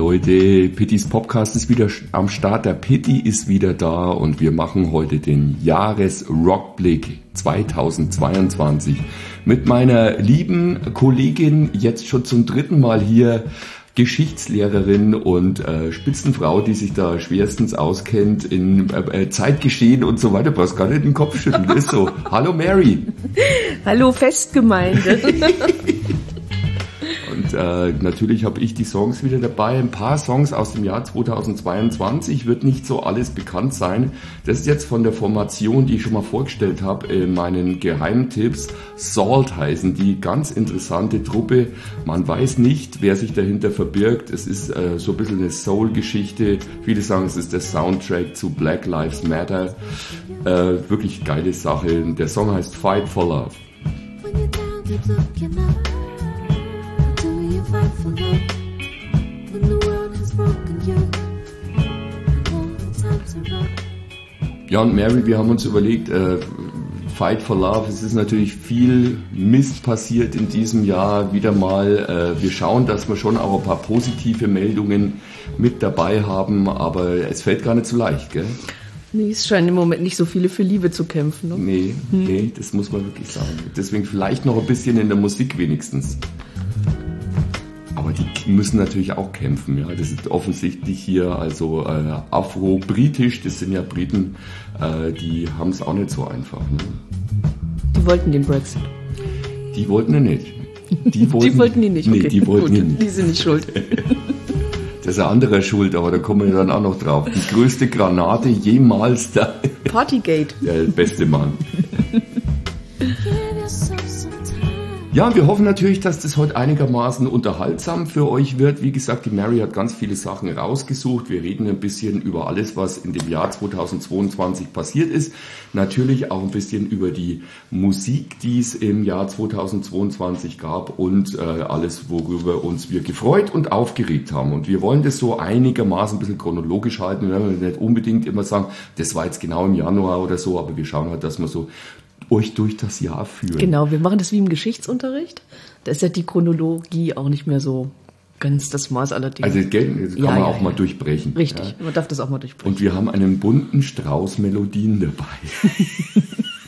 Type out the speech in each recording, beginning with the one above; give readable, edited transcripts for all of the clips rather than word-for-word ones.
Leute, Pittys Popcast ist wieder am Start, der Pitti ist wieder da und wir machen heute den Jahresrockblick 2022 mit meiner lieben Kollegin, jetzt schon zum 3. Mal hier, Geschichtslehrerin und Spitzenfrau, die sich da schwerstens auskennt in Zeitgeschehen und so weiter. Du brauchst gar nicht den Kopf schütteln, ist so. Hallo Mary. Hallo Festgemeinde. Und natürlich habe ich die Songs wieder dabei. Ein paar Songs aus dem Jahr 2022, wird nicht so alles bekannt sein. Das ist jetzt von der Formation, die ich schon mal vorgestellt habe, in meinen Geheimtipps. Salt heißen die, ganz interessante Truppe. Man weiß nicht, wer sich dahinter verbirgt. Es ist so ein bisschen eine Soul-Geschichte. Viele sagen, es ist der Soundtrack zu Black Lives Matter. Wirklich geile Sache. Der Song heißt Fight for Love. Ja, und Mary, wir haben uns überlegt, Fight for Love, es ist natürlich viel Mist passiert in diesem Jahr wieder mal. Wir schauen, dass wir schon auch ein paar positive Meldungen mit dabei haben, aber es fällt gar nicht so leicht, gell? Nee, es scheinen im Moment nicht so viele für Liebe zu kämpfen. Ne? Nee, das muss man wirklich sagen. Deswegen vielleicht noch ein bisschen in der Musik wenigstens. Aber die müssen natürlich auch kämpfen, ja. Das ist offensichtlich hier, also afro-britisch, das sind ja Briten, die haben es auch nicht so einfach. Ne? Die wollten den Brexit. Die wollten ihn nicht. Die wollten ihn nicht, okay. Nee, die wollten ihn nicht. Die sind nicht schuld. Das ist ein anderer schuld, aber da kommen wir dann auch noch drauf. Die größte Granate jemals da. Partygate. Der beste Mann. Ja, wir hoffen natürlich, dass das heute einigermaßen unterhaltsam für euch wird. Wie gesagt, die Mary hat ganz viele Sachen rausgesucht. Wir reden ein bisschen über alles, was in dem Jahr 2022 passiert ist. Natürlich auch ein bisschen über die Musik, die es im Jahr 2022 gab und alles, worüber uns wir gefreut und aufgeregt haben. Und wir wollen das so einigermaßen ein bisschen chronologisch halten. Wir werden nicht unbedingt immer sagen, das war jetzt genau im Januar oder so, aber wir schauen halt, dass wir so euch durch das Jahr führen. Genau, wir machen das wie im Geschichtsunterricht. Da ist ja die Chronologie auch nicht mehr so ganz das Maß aller Dinge. Also das kann man auch mal durchbrechen. Richtig, man darf das auch mal durchbrechen. Und wir haben einen bunten Strauß Melodien dabei.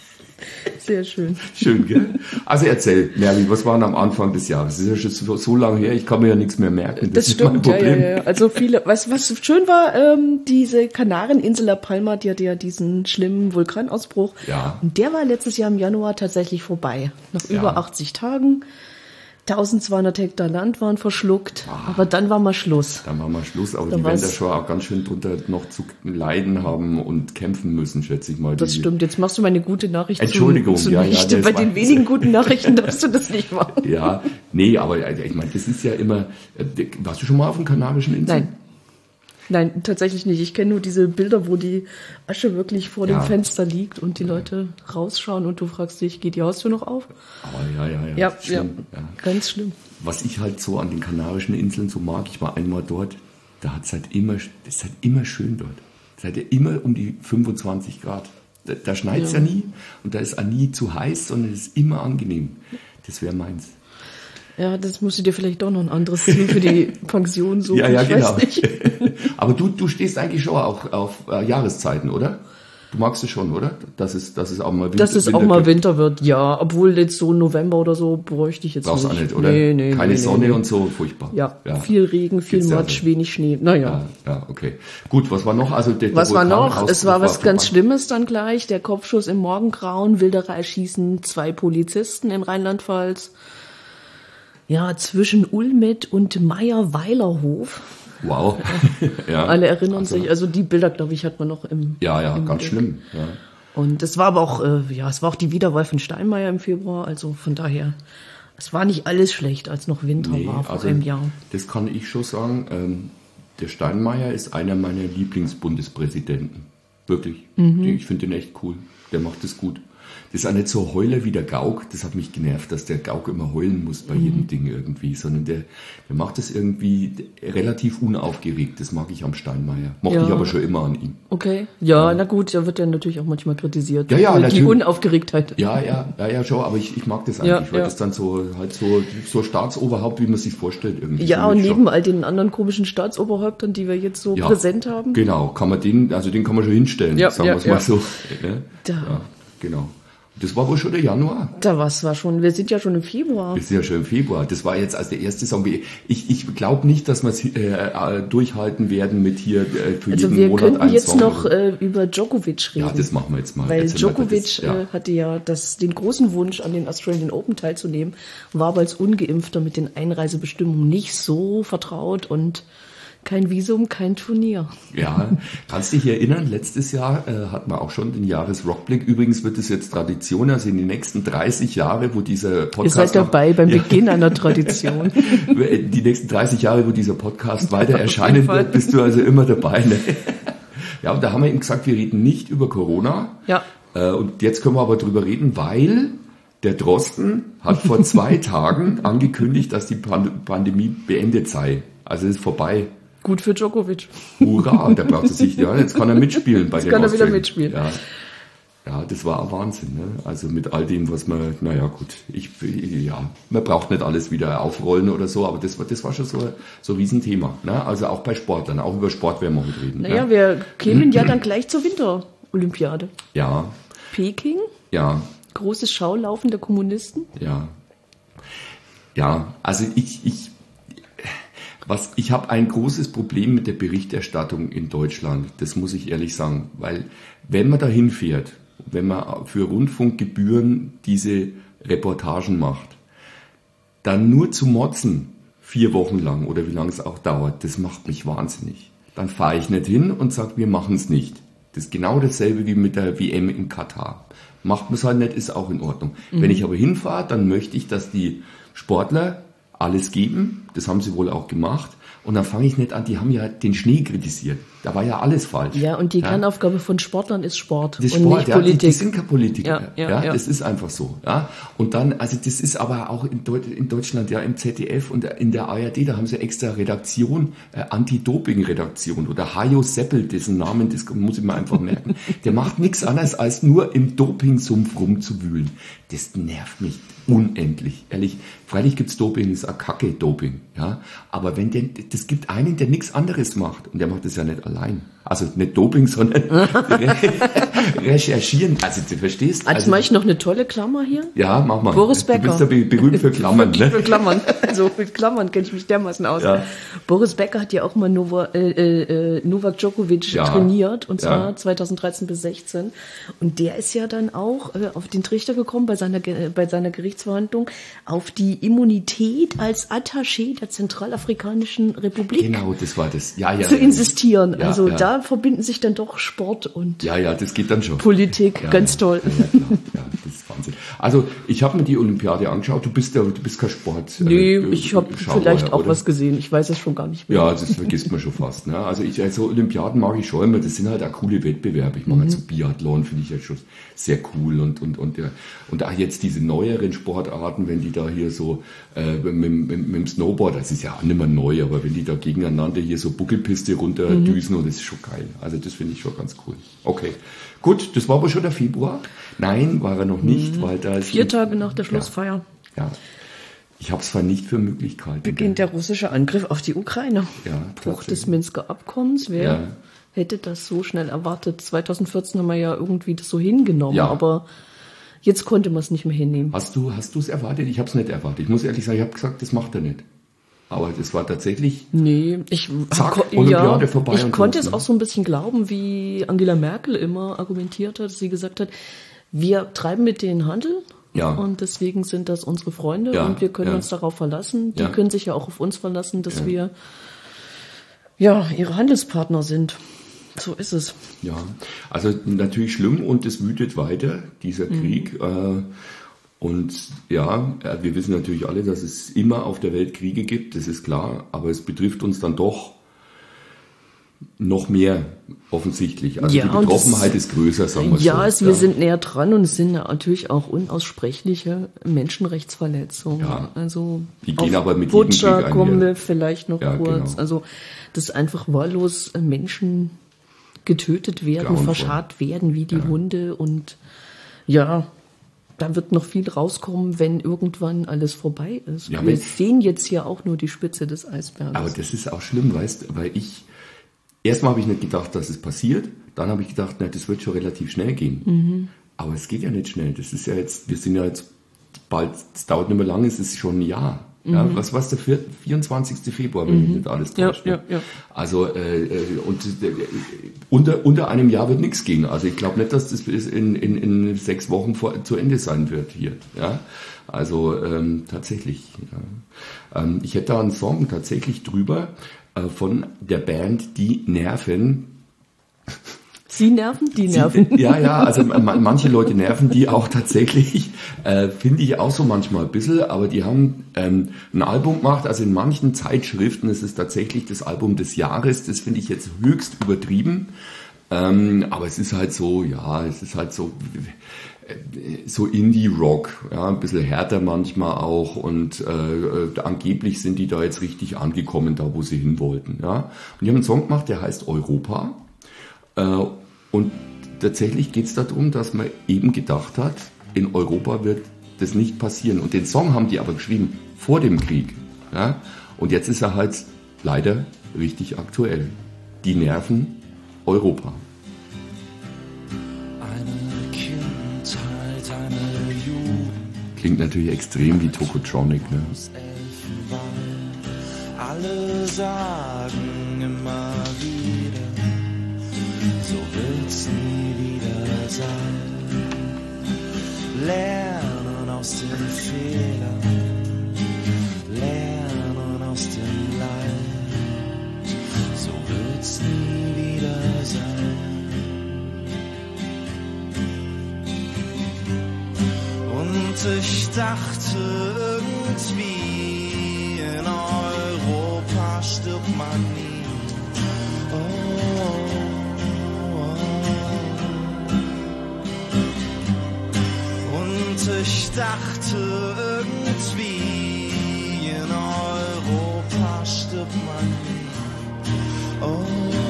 Sehr schön. Schön, gell? Also erzähl, Mary, was war denn am Anfang des Jahres? Das ist ja schon so lange her, ich kann mir ja nichts mehr merken. Das stimmt, mein Problem. Ja. Also viele, was schön war, diese Kanareninsel La Palma, die hatte ja diesen schlimmen Vulkanausbruch. Ja. Und der war letztes Jahr im Januar tatsächlich vorbei. Nach über 80 Tagen. 1200 Hektar Land waren verschluckt, aber dann war mal Schluss. Dann war mal Schluss, aber die werden da schon auch ganz schön drunter noch zu leiden haben und kämpfen müssen, schätze ich mal. Das stimmt, jetzt machst du meine gute Nachricht Entschuldigung, zunichte. Bei den wenigen guten Nachrichten darfst du das nicht machen. Ja, nee, aber ich meine, das ist ja immer, warst du schon mal auf den Kanarischen Inseln? Nein, tatsächlich nicht. Ich kenne nur diese Bilder, wo die Asche wirklich vor dem Fenster liegt und die Leute rausschauen und du fragst dich, geht die Haustür noch auf? Aber ja. Ja, ganz schlimm. Was ich halt so an den Kanarischen Inseln so mag, ich war einmal dort, das ist halt immer schön dort. Es hat ja immer um die 25 Grad. Da schneit es ja nie und da ist auch nie zu heiß, sondern es ist immer angenehm. Das wäre meins. Ja, das musst du dir vielleicht doch noch ein anderes Ziel für die Pension suchen. Ja, genau. Weiß nicht. Aber du stehst eigentlich schon auch auf Jahreszeiten, oder? Du magst es schon, oder? Dass es auch mal Winter wird. Dass es auch mal Winter wird, ja. Obwohl jetzt so November oder so bräuchte ich jetzt brauchst nicht. Brauchst du auch nicht, oder? Keine Sonne und so, furchtbar. Ja, viel Regen, viel Matsch, wenig Schnee. Naja. Ja, okay. Gut, was war noch? Also was war noch? Es war was ganz Schlimmes dann gleich. Der Kopfschuss im Morgengrauen, Wilderer erschießen 2 Polizisten in Rheinland-Pfalz. Ja, zwischen Ulmet und Meyer-Weilerhof. Wow. Ja. Alle erinnern sich, also die Bilder, glaube ich, hat man noch im ganz Bild. Schlimm. Ja. Und es war aber auch, es war auch die Wiederwahl von Steinmeier im Februar, also von daher, es war nicht alles schlecht, als noch Winter war vor einem Jahr. Das kann ich schon sagen. Der Steinmeier ist einer meiner Lieblingsbundespräsidenten. Wirklich. Ich finde den echt cool. Der macht es gut. Das ist auch nicht so Heuler wie der Gauck. Das hat mich genervt, dass der Gauck immer heulen muss bei jedem Ding irgendwie. Sondern der macht das irgendwie relativ unaufgeregt. Das mag ich am Steinmeier. Mochte ich aber schon immer an ihm. Okay. Ja, na gut, da wird er natürlich auch manchmal kritisiert. Ja, die natürlich. Unaufgeregtheit. Ja, schon. Aber ich mag das eigentlich, weil das dann so Staatsoberhaupt, wie man sich vorstellt irgendwie. Ja, und neben all den anderen komischen Staatsoberhäuptern, die wir jetzt so präsent haben. Genau, den kann man schon hinstellen, sagen wir es mal so. Ja, genau. Das war wohl schon der Januar. Wir sind ja schon im Februar. Das war jetzt als der erste Song. Ich glaube nicht, dass wir es durchhalten werden mit hier für jeden Monat ein Song. Wir könnten jetzt Song. noch über Djokovic reden. Ja, das machen wir jetzt mal. Weil Djokovic hatte ja den großen Wunsch, an den Australian Open teilzunehmen, war aber als Ungeimpfter mit den Einreisebestimmungen nicht so vertraut und kein Visum, kein Turnier. Ja, kannst dich erinnern, letztes Jahr hatten wir auch schon den Jahresrockblick. Übrigens wird es jetzt Tradition, also in den nächsten 30 Jahre, wo dieser Podcast... Ihr seid dabei beim Beginn einer Tradition. Die nächsten 30 Jahre, wo dieser Podcast weiter erscheinen wird, bist du also immer dabei. Ne? Ja, und da haben wir eben gesagt, wir reden nicht über Corona. Ja. Und jetzt können wir aber drüber reden, weil der Drosten hat vor 2 Tagen angekündigt, dass die Pandemie beendet sei. Also es ist vorbei. Gut für Djokovic. Hurra, der braucht sich, jetzt kann er mitspielen bei dem Jetzt kann er wieder mitspielen. Ja, das war ein Wahnsinn, ne? Also mit all dem, was man, man braucht nicht alles wieder aufrollen oder so, aber das war schon so ein Riesenthema, ne? Also auch bei Sportlern, auch über Sport werden wir heute reden. Naja, wir kämen ja dann gleich zur Winterolympiade. Ja. Peking? Ja. Großes Schaulaufen der Kommunisten? Ja. Ja, also ich habe ein großes Problem mit der Berichterstattung in Deutschland, das muss ich ehrlich sagen, weil wenn man da hinfährt, wenn man für Rundfunkgebühren diese Reportagen macht, dann nur zu motzen 4 Wochen lang oder wie lange es auch dauert, das macht mich wahnsinnig. Dann fahre ich nicht hin und sage, wir machen es nicht. Das ist genau dasselbe wie mit der WM in Katar. Macht man es halt nicht, ist auch in Ordnung. Wenn ich aber hinfahre, dann möchte ich, dass die Sportler alles geben, das haben sie wohl auch gemacht. Und dann fange ich nicht an, die haben ja den Schnee kritisiert. Da war ja alles falsch. Ja, und die Kernaufgabe von Sportlern ist Sport das und Sport, nicht Politik. Die sind keine Politiker. Ja. Das ist einfach so. Ja. Und dann, also das ist aber auch in Deutschland, ja, im ZDF und in der ARD, da haben sie extra Redaktion, Anti-Doping-Redaktion oder Hajo Seppel, dessen Namen, das muss ich mir einfach merken. Der macht nichts anderes, als nur im Dopingsumpf rumzuwühlen. Das nervt mich unendlich, ehrlich. Freilich gibt's Doping, das ist auch Kacke-Doping, ja. Aber das gibt einen, der nichts anderes macht. Und der macht das ja nicht allein. Also nicht Doping, sondern recherchieren. Also du verstehst. Jetzt mache ich noch eine tolle Klammer hier. Ja, mach mal. Boris Becker. Du bist ja berühmt für Klammern, ne? Für Klammern. Also mit Klammern kenne ich mich dermaßen aus. Ja. Boris Becker hat ja auch mal Novak Djokovic trainiert. Und zwar 2013 bis 16. Und der ist ja dann auch auf den Trichter gekommen bei seiner Gerichtsverhandlung auf die Immunität als Attaché der Zentralafrikanischen Republik. Genau, das war das. Zu insistieren. Da verbinden sich dann doch Sport und das geht dann schon. Politik, ganz toll. Ja, klar. Ja, das ist Wahnsinn. Also ich habe mir die Olympiade angeschaut. Du bist kein Sport. Nee, ich habe vielleicht auch was gesehen. Ich weiß es schon gar nicht mehr. Ja, das vergisst man schon fast. Ne? Also Olympiaden mag ich schon immer. Das sind halt auch coole Wettbewerbe. Ich mag halt so Biathlon, finde ich ja schon sehr cool und auch jetzt diese neueren Sportarten, wenn die da hier so mit dem Snowboard, das ist ja auch nicht mehr neu, aber wenn die da gegeneinander hier so Buckelpiste runterdüsen, und das ist schon geil. Also das finde ich schon ganz cool. Okay, gut, das war aber schon der Februar. Nein, war er noch nicht, weil da ist 4 Tage nach der Schlussfeier. Ja. Ich habe es zwar nicht für möglich gehalten. Beginnt der russische Angriff auf die Ukraine. Ja, Bruch des Minsker Abkommens. Wer hätte das so schnell erwartet? 2014 haben wir ja irgendwie das so hingenommen, aber jetzt konnte man es nicht mehr hinnehmen. Hast du es erwartet? Ich habe es nicht erwartet. Ich muss ehrlich sagen, ich habe gesagt, das macht er nicht. Aber das war tatsächlich... Nee, Olympiade vorbei. Ich konnte es auch so ein bisschen glauben, wie Angela Merkel immer argumentiert hat, dass sie gesagt hat, wir treiben mit denen Handel. Ja. Und deswegen sind das unsere Freunde und wir können uns darauf verlassen. Die können sich ja auch auf uns verlassen, dass wir ihre Handelspartner sind. So ist es. Ja, also natürlich schlimm und es wütet weiter, dieser Krieg. Und wir wissen natürlich alle, dass es immer auf der Welt Kriege gibt, das ist klar, aber es betrifft uns dann doch noch mehr offensichtlich. Also die Betroffenheit ist größer, sagen wir so. Ja, wir sind näher dran und es sind natürlich auch unaussprechliche Menschenrechtsverletzungen. Ja, also die gehen aber mit Butcher kommen wir vielleicht noch kurz. Genau. Also dass einfach wahllos Menschen getötet werden, verscharrt werden wie die Hunde und ja, da wird noch viel rauskommen, wenn irgendwann alles vorbei ist. Ja, wir sehen jetzt hier auch nur die Spitze des Eisbergs. Aber das ist auch schlimm, weißt, weil erstmal habe ich nicht gedacht, dass es passiert. Dann habe ich gedacht, na, das wird schon relativ schnell gehen. Mhm. Aber es geht ja nicht schnell. Das ist ja jetzt, wir sind ja jetzt bald, es dauert nicht mehr lange, es ist schon ein Jahr. Mhm. Ja, was war der 24. Februar, wenn mich nicht alles täuscht. Ja. Also, unter einem Jahr wird nichts gehen. Also ich glaube nicht, dass das in 6 Wochen zu Ende sein wird hier. Ja, also tatsächlich. Ja. Ich hätte da einen Song tatsächlich drüber von der Band Die Nerven. Sie nerven? Die nerven. Ja, also manche Leute nerven die auch tatsächlich, finde ich auch so manchmal ein bisschen, aber die haben ein Album gemacht, also in manchen Zeitschriften ist es tatsächlich das Album des Jahres, das finde ich jetzt höchst übertrieben, aber es ist halt so, so Indie-Rock, ja, ein bisschen härter manchmal auch und angeblich sind die da jetzt richtig angekommen, da wo sie hin wollten. Ja. Und die haben einen Song gemacht, der heißt Europa. Und tatsächlich geht es darum, dass man eben gedacht hat, in Europa wird das nicht passieren. Und den Song haben die aber geschrieben vor dem Krieg. Ja? Und jetzt ist er halt leider richtig aktuell. Die Nerven Europa. Eine Kindheit, eine Jugend. Klingt natürlich extrem wie Tokotronic. Ne? Alle sagen immer wieder, so wird's nie wieder sein. Lernen aus den Fehlern, lernen aus dem Leid, so wird's nie wieder sein. Und ich dachte irgendwie, in Europa stirbt man nie. Ich dachte irgendwie, in Europa stirbt man nie. Oh.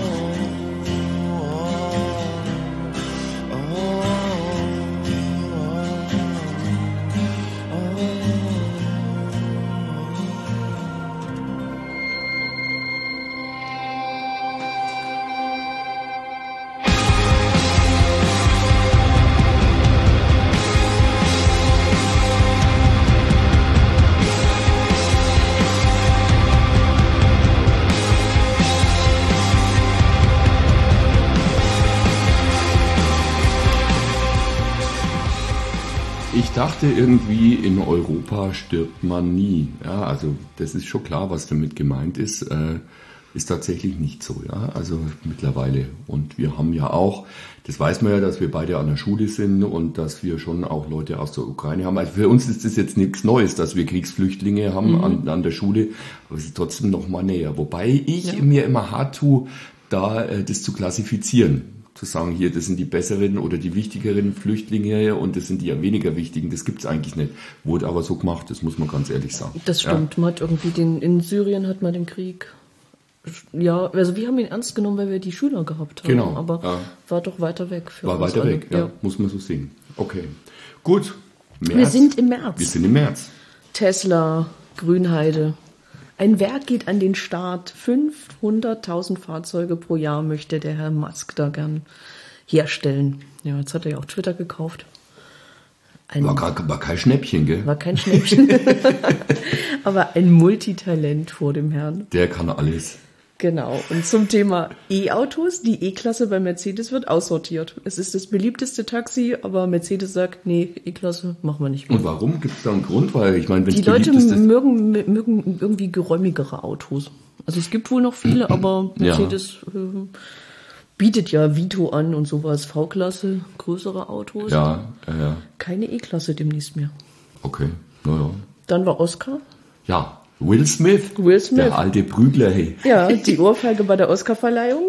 Ich dachte irgendwie, in Europa stirbt man nie. Ja, also das ist schon klar, was damit gemeint ist. Ist tatsächlich nicht so, ja. Also mittlerweile. Und wir haben ja auch, das weiß man ja, dass wir beide an der Schule sind und dass wir schon auch Leute aus der Ukraine haben. Also für uns ist das jetzt nichts Neues, dass wir Kriegsflüchtlinge haben an der Schule, aber es ist trotzdem noch mal näher. Wobei ich mir immer hart tue, da das zu klassifizieren. Zu sagen, hier, das sind die besseren oder die wichtigeren Flüchtlinge und das sind die ja weniger wichtigen, das gibt's eigentlich nicht. Wurde aber so gemacht, das muss man ganz ehrlich sagen. Das stimmt, man hat irgendwie in Syrien hat man den Krieg, ja, also wir haben ihn ernst genommen, weil wir die Schüler gehabt haben, genau, aber war doch weiter weg für uns. War weiter weg, ja, muss man so sehen. Okay, gut. März. Wir sind im März. Tesla, Grünheide. Ein Werk geht an den Start. 500.000 Fahrzeuge pro Jahr möchte der Herr Musk da gern herstellen. Ja, jetzt hat er ja auch Twitter gekauft. War kein Schnäppchen, gell? War kein Schnäppchen. Aber ein Multitalent vor dem Herrn. Der kann alles. Genau. Und zum Thema E-Autos. Die E-Klasse bei Mercedes wird aussortiert. Es ist das beliebteste Taxi, aber Mercedes sagt, nee, E-Klasse machen wir nicht mehr. Und warum? Gibt es da einen Grund? Weil ich meine, wenn die Leute mögen irgendwie geräumigere Autos. Also es gibt wohl noch viele, aber Mercedes bietet ja Vito an und sowas. V-Klasse, größere Autos. Ja. Keine E-Klasse demnächst mehr. Okay, naja. Dann war Oscar. Ja, Will Smith. Will Smith. Der alte Prügler, hey. Ja, die Ohrfeige bei der Oscarverleihung.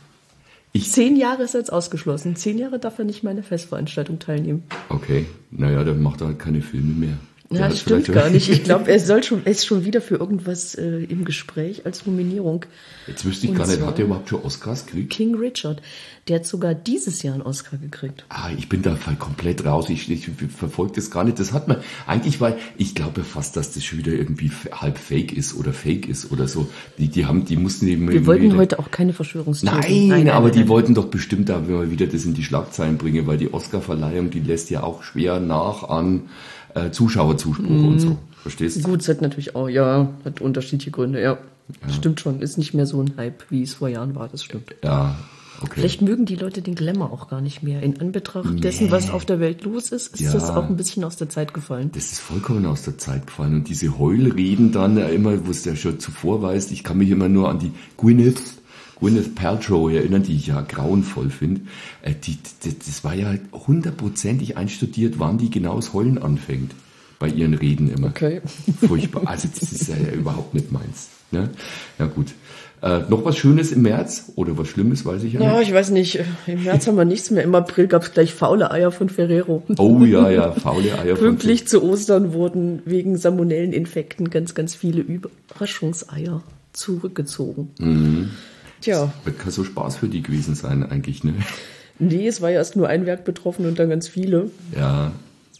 10 Jahre ist jetzt ausgeschlossen. 10 Jahre darf er nicht mehr an der Festveranstaltung teilnehmen. Okay, naja, dann macht er halt keine Filme mehr. Ja, das stimmt gar nicht. Ich glaube, er ist schon wieder für irgendwas im Gespräch als Nominierung. Jetzt wüsste ich gar nicht, hat er überhaupt schon Oscars gekriegt? King Richard, der hat sogar dieses Jahr einen Oscar gekriegt. Ich bin da komplett raus. Ich verfolge das gar nicht. Das hat man eigentlich, weil ich glaube fast, dass das schon wieder irgendwie halb fake ist oder so. Die mussten eben. Wir wollten heute auch keine Verschwörungstheorien. Nein, aber die wollten doch bestimmt da wieder das in die Schlagzeilen bringen, weil die Oscarverleihung, die lässt ja auch schwer nach an Zuschauerzuspruch und so. Verstehst du? Gut, es hat natürlich auch, hat unterschiedliche Gründe, ja. Stimmt schon, ist nicht mehr so ein Hype, wie es vor Jahren war, das stimmt. Ja, okay. Vielleicht mögen die Leute den Glamour auch gar nicht mehr. In Anbetracht dessen, was auf der Welt los ist, ist das auch ein bisschen aus der Zeit gefallen. Das ist vollkommen aus der Zeit gefallen. Und diese Heulreden dann immer, wo es ja schon zuvor weiß, ich kann mich immer nur an die Gwyneth Paltrow erinnern, die ich ja grauenvoll finde. Das war ja 100%ig einstudiert, wann die genau das Heulen anfängt. Bei ihren Reden immer. Okay. Furchtbar. Also das ist ja überhaupt nicht meins. Ne? Ja gut. Noch was Schönes im März? Oder was Schlimmes, weiß ich ja nicht. Ja, ich weiß nicht. Im März haben wir nichts mehr. Im April gab es gleich faule Eier von Ferrero. Oh ja, faule Eier von Pünktlich zu Ostern wurden wegen Salmonelleninfekten ganz, ganz viele Überraschungseier zurückgezogen. Mhm. Tja. Wird kein so Spaß für die gewesen sein eigentlich, ne? Nee, es war ja erst nur ein Werk betroffen und dann ganz viele. Ja.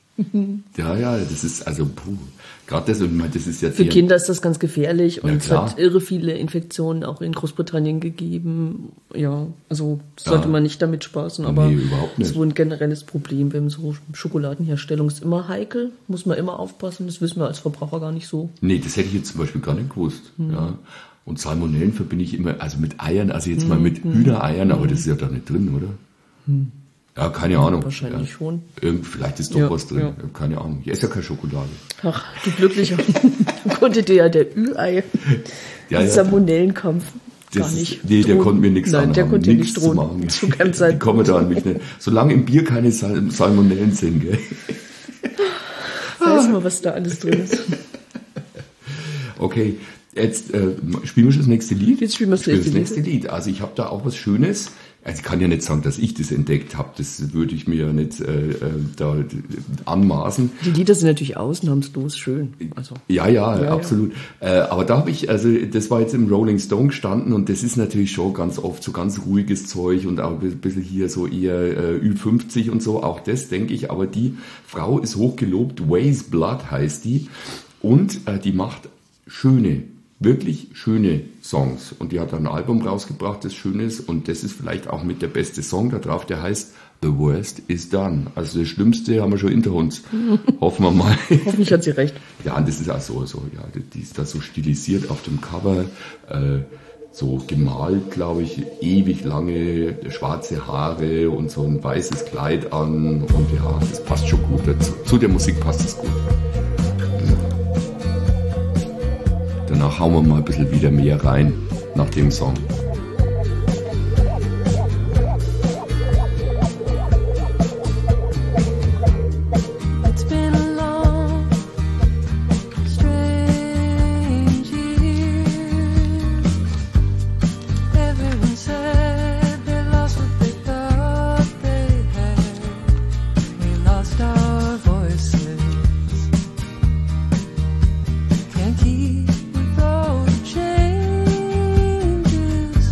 Ja, das ist, also, gerade das, und das ist ja... Für Kinder ist das ganz gefährlich und es hat irre viele Infektionen auch in Großbritannien gegeben. Ja, also sollte man nicht damit spaßen, aber überhaupt nicht. Es ist wohl ein generelles Problem, wenn so Schokoladenherstellung ist immer heikel, muss man immer aufpassen, das wissen wir als Verbraucher gar nicht so. Nee, das hätte ich jetzt zum Beispiel gar nicht gewusst, ja. Und Salmonellen verbinde ich immer, also mit Eiern, also jetzt mal mit Hühnereiern, aber das ist ja da nicht drin, oder? Ja, keine Ahnung. Wahrscheinlich schon. Vielleicht ist doch was drin. Ja. Keine Ahnung. Ich esse ja keine Schokolade. Ach, du Glücklicher. Du konnte dir ja der Ü-Ei, Salmonellenkampf gar nicht. Nee, der konnte mir nichts anhaben. Nein, der konnte nicht drohen. Zu keinem Zeitpunkt. Die kommen da an mich nicht. Solange im Bier keine Salmonellen sind, gell? Weiß mal, was da alles drin ist. Okay. Jetzt spielen wir schon das nächste Lied. Jetzt spielen wir das nächste Lied. Also ich habe da auch was Schönes. Also ich kann ja nicht sagen, dass ich das entdeckt habe. Das würde ich mir ja nicht da anmaßen. Die Lieder sind natürlich ausnahmslos schön. Also. Ja, absolut. Ja. Aber da habe ich, also das war jetzt im Rolling Stone gestanden und das ist natürlich schon ganz oft so ganz ruhiges Zeug und auch ein bisschen hier so eher Ü50 und so. Auch das denke ich. Aber die Frau ist hochgelobt. Ways Blood heißt die. Und die macht wirklich schöne Songs. Und die hat ein Album rausgebracht, das schön ist. Und das ist vielleicht auch mit der beste Song da drauf, der heißt The Worst is Done. Also das Schlimmste haben wir schon hinter uns. Hoffen wir mal. Hoffentlich hat sie recht. Ja, und das ist auch so, ja, die ist da so stilisiert auf dem Cover, so gemalt, glaube ich, ewig lange schwarze Haare und so ein weißes Kleid an. Und ja, das passt schon gut dazu. Zu der Musik passt es gut. Danach hauen wir mal ein bisschen wieder mehr rein nach dem Song. Can't keep with all the changes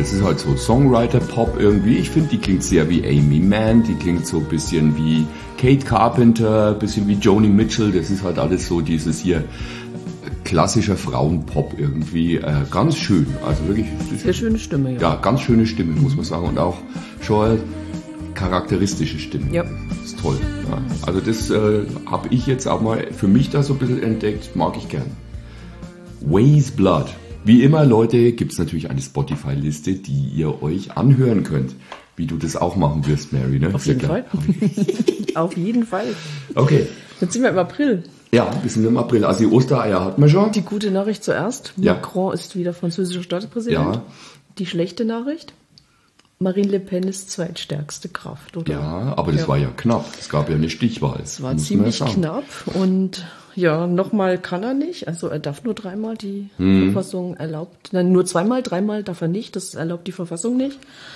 das ist halt so Songwriter-Pop irgendwie. Ich finde, die klingt sehr wie Amy Mann, die klingt so ein bisschen wie Kate Carpenter, ein bisschen wie Joni Mitchell. Das ist halt alles so dieses hier klassischer Frauenpop irgendwie. Ganz schön, also wirklich. Sehr schöne Stimme, ja. Ja, ganz schöne Stimme, muss man sagen. Und auch schon charakteristische Stimme. Ja. Das ist toll. Ja. Also das habe ich jetzt auch mal für mich da so ein bisschen entdeckt, mag ich gern. Ways Blood. Wie immer, Leute, gibt es natürlich eine Spotify-Liste, die ihr euch anhören könnt. Wie du das auch machen wirst, Mary, ne? Auf jeden Fall. Auf jeden Fall. Okay. Jetzt sind wir im April. Ja, wir sind im April. Also die Ostereier hatten wir schon. Die gute Nachricht zuerst. Ja. Macron ist wieder französischer Staatspräsident. Ja. Die schlechte Nachricht. Marine Le Pen ist zweitstärkste Kraft, oder? Ja, aber das war ja knapp. Es gab ja eine Stichwahl. Es war ziemlich knapp und ja, nochmal kann er nicht. Also er darf nur dreimal, die Verfassung erlaubt. Nein, nur zweimal, dreimal darf er nicht. Das erlaubt die Verfassung nicht.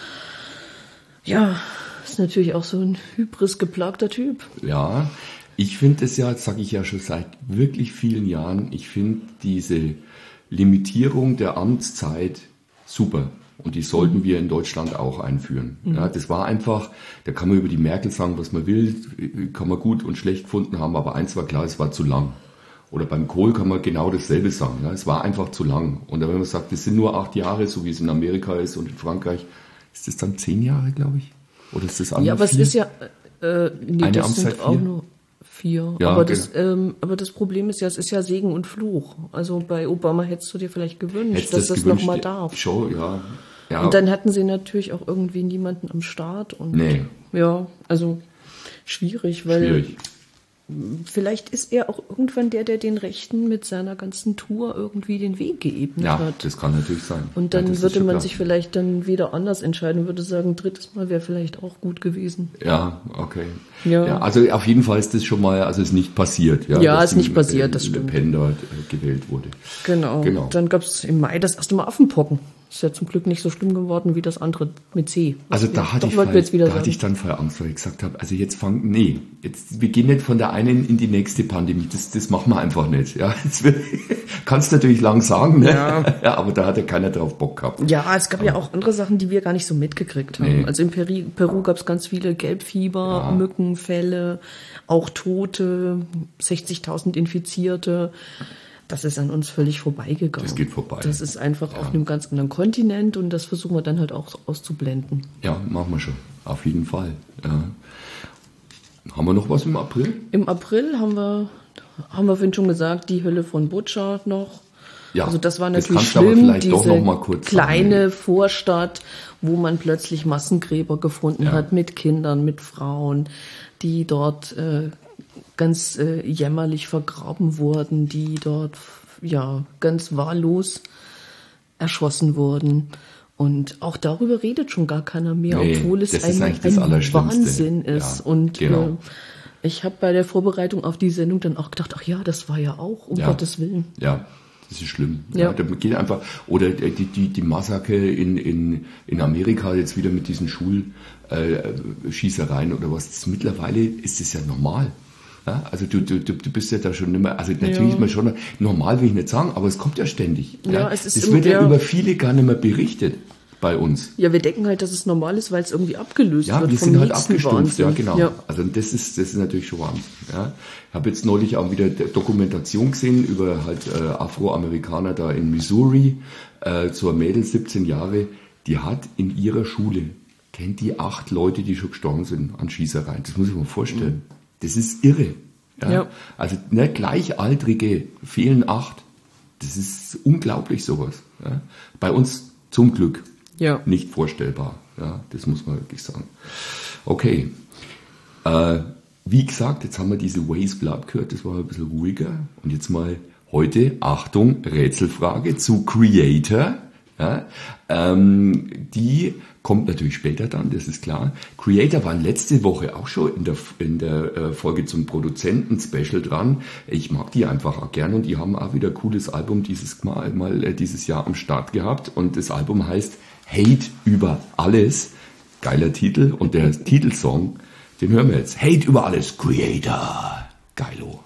Ja, ist natürlich auch so ein hybris-geplagter Typ. Ja, ich finde das ja, das sage ich ja schon seit wirklich vielen Jahren, ich finde diese Limitierung der Amtszeit super. Und die sollten wir in Deutschland auch einführen. Ja, das war einfach, da kann man über die Merkel sagen, was man will, kann man gut und schlecht gefunden haben, aber eins war klar, es war zu lang. Oder beim Kohl kann man genau dasselbe sagen. Ja, es war einfach zu lang. Und wenn man sagt, das sind nur 8 Jahre, so wie es in Amerika ist und in Frankreich, ist das dann 10 Jahre, glaube ich? Oder ist das anders? Ja, aber 4? Es ist ja, nee, eine das Amtszeit sind auch 4? nur 4. Ja, aber, genau. Aber das Problem ist ja, es ist ja Segen und Fluch. Also bei Obama hättest du dir vielleicht gewünscht, Hättest dass das gewünscht, nochmal darf. Schon, ja. Ja. Und dann hatten sie natürlich auch irgendwie niemanden am Start. Und Nee. ja, also schwierig, weil Schwierig. vielleicht ist er auch irgendwann der den Rechten mit seiner ganzen Tour irgendwie den Weg geebnet Ja, hat. das kann natürlich sein. Und Ja, dann das ist würde schon man klar. sich vielleicht dann wieder anders entscheiden und würde sagen, 3. Mal wäre vielleicht auch gut gewesen. Ja, okay. Ja. Also auf jeden Fall ist das schon mal, also ist nicht passiert. Ja, dass ist nicht passiert, das Le stimmt. Pen dort gewählt wurde. Genau. Dann gab es im Mai das erste Mal Affenpocken. Ist ja zum Glück nicht so schlimm geworden wie das andere mit C. Also da hatte ich dann voll Angst, weil ich gesagt habe, also jetzt wir gehen nicht von der einen in die nächste Pandemie, das machen wir einfach nicht. Ja, kannst natürlich lang sagen, ne? Ja, aber da hat ja keiner drauf Bock gehabt. Ja, es gab ja auch andere Sachen, die wir gar nicht so mitgekriegt haben. Nee. Also in Peru gab es ganz viele Gelbfieber, Mückenfälle, auch Tote, 60.000 Infizierte. Das ist an uns völlig vorbeigegangen. Das geht vorbei. Das ist einfach auf einem ganz anderen Kontinent und das versuchen wir dann halt auch auszublenden. Ja, machen wir schon. Auf jeden Fall. Ja. Haben wir noch was im April? Im April haben wir vorhin schon gesagt, die Hölle von Butscha noch. Ja, also das war das natürlich kannst du aber schlimm, vielleicht doch noch mal kurz kleine sagen. Vorstadt, wo man plötzlich Massengräber gefunden hat mit Kindern, mit Frauen, die dort ganz jämmerlich vergraben wurden, die dort ganz wahllos erschossen wurden. Und auch darüber redet schon gar keiner mehr, obwohl es ein Wahnsinn ist. Ja, und genau. ich habe bei der Vorbereitung auf die Sendung dann auch gedacht, ach ja, das war ja auch, um Gottes Willen. Ja, das ist schlimm. Ja. Da geht einfach, oder die Massaker in Amerika jetzt wieder mit diesen Schulschießereien oder was. Mittlerweile ist es ja normal. Ja, also du bist ja da schon nicht mehr, also natürlich ist man schon, normal will ich nicht sagen, aber es kommt ja ständig. Ja, es ist das wird ja über viele gar nicht mehr berichtet bei uns. Ja, wir denken halt, dass es normal ist, weil es irgendwie abgelöst wird. Ja, wir vom sind halt nächsten abgestumpft, Wahnsinn. ja genau. Ja. Also das ist natürlich schon Wahnsinn. Ja. Ich habe jetzt neulich auch wieder Dokumentation gesehen über halt Afroamerikaner da in Missouri, so ein Mädel, 17 Jahre, die hat in ihrer Schule, kennt die 8 Leute, die schon gestorben sind an Schießereien. Das muss ich mir vorstellen. Das ist irre. Ja. Also Gleichaltrige fehlen 8. Das ist unglaublich sowas. Ja. Bei uns zum Glück nicht vorstellbar. Ja, das muss man wirklich sagen. Okay. Wie gesagt, jetzt haben wir diese Ways Blood gehört, das war ein bisschen ruhiger. Und jetzt mal heute, Achtung, Rätselfrage zu Creator. Ja, die kommt natürlich später dann, das ist klar. Creator waren letzte Woche auch schon in der Folge zum Produzenten-Special dran. Ich mag die einfach auch gern und die haben auch wieder ein cooles Album dieses Jahr am Start gehabt. Und das Album heißt Hate über alles. Geiler Titel. Und der Titelsong, den hören wir jetzt. Hate über alles, Creator. Geilo.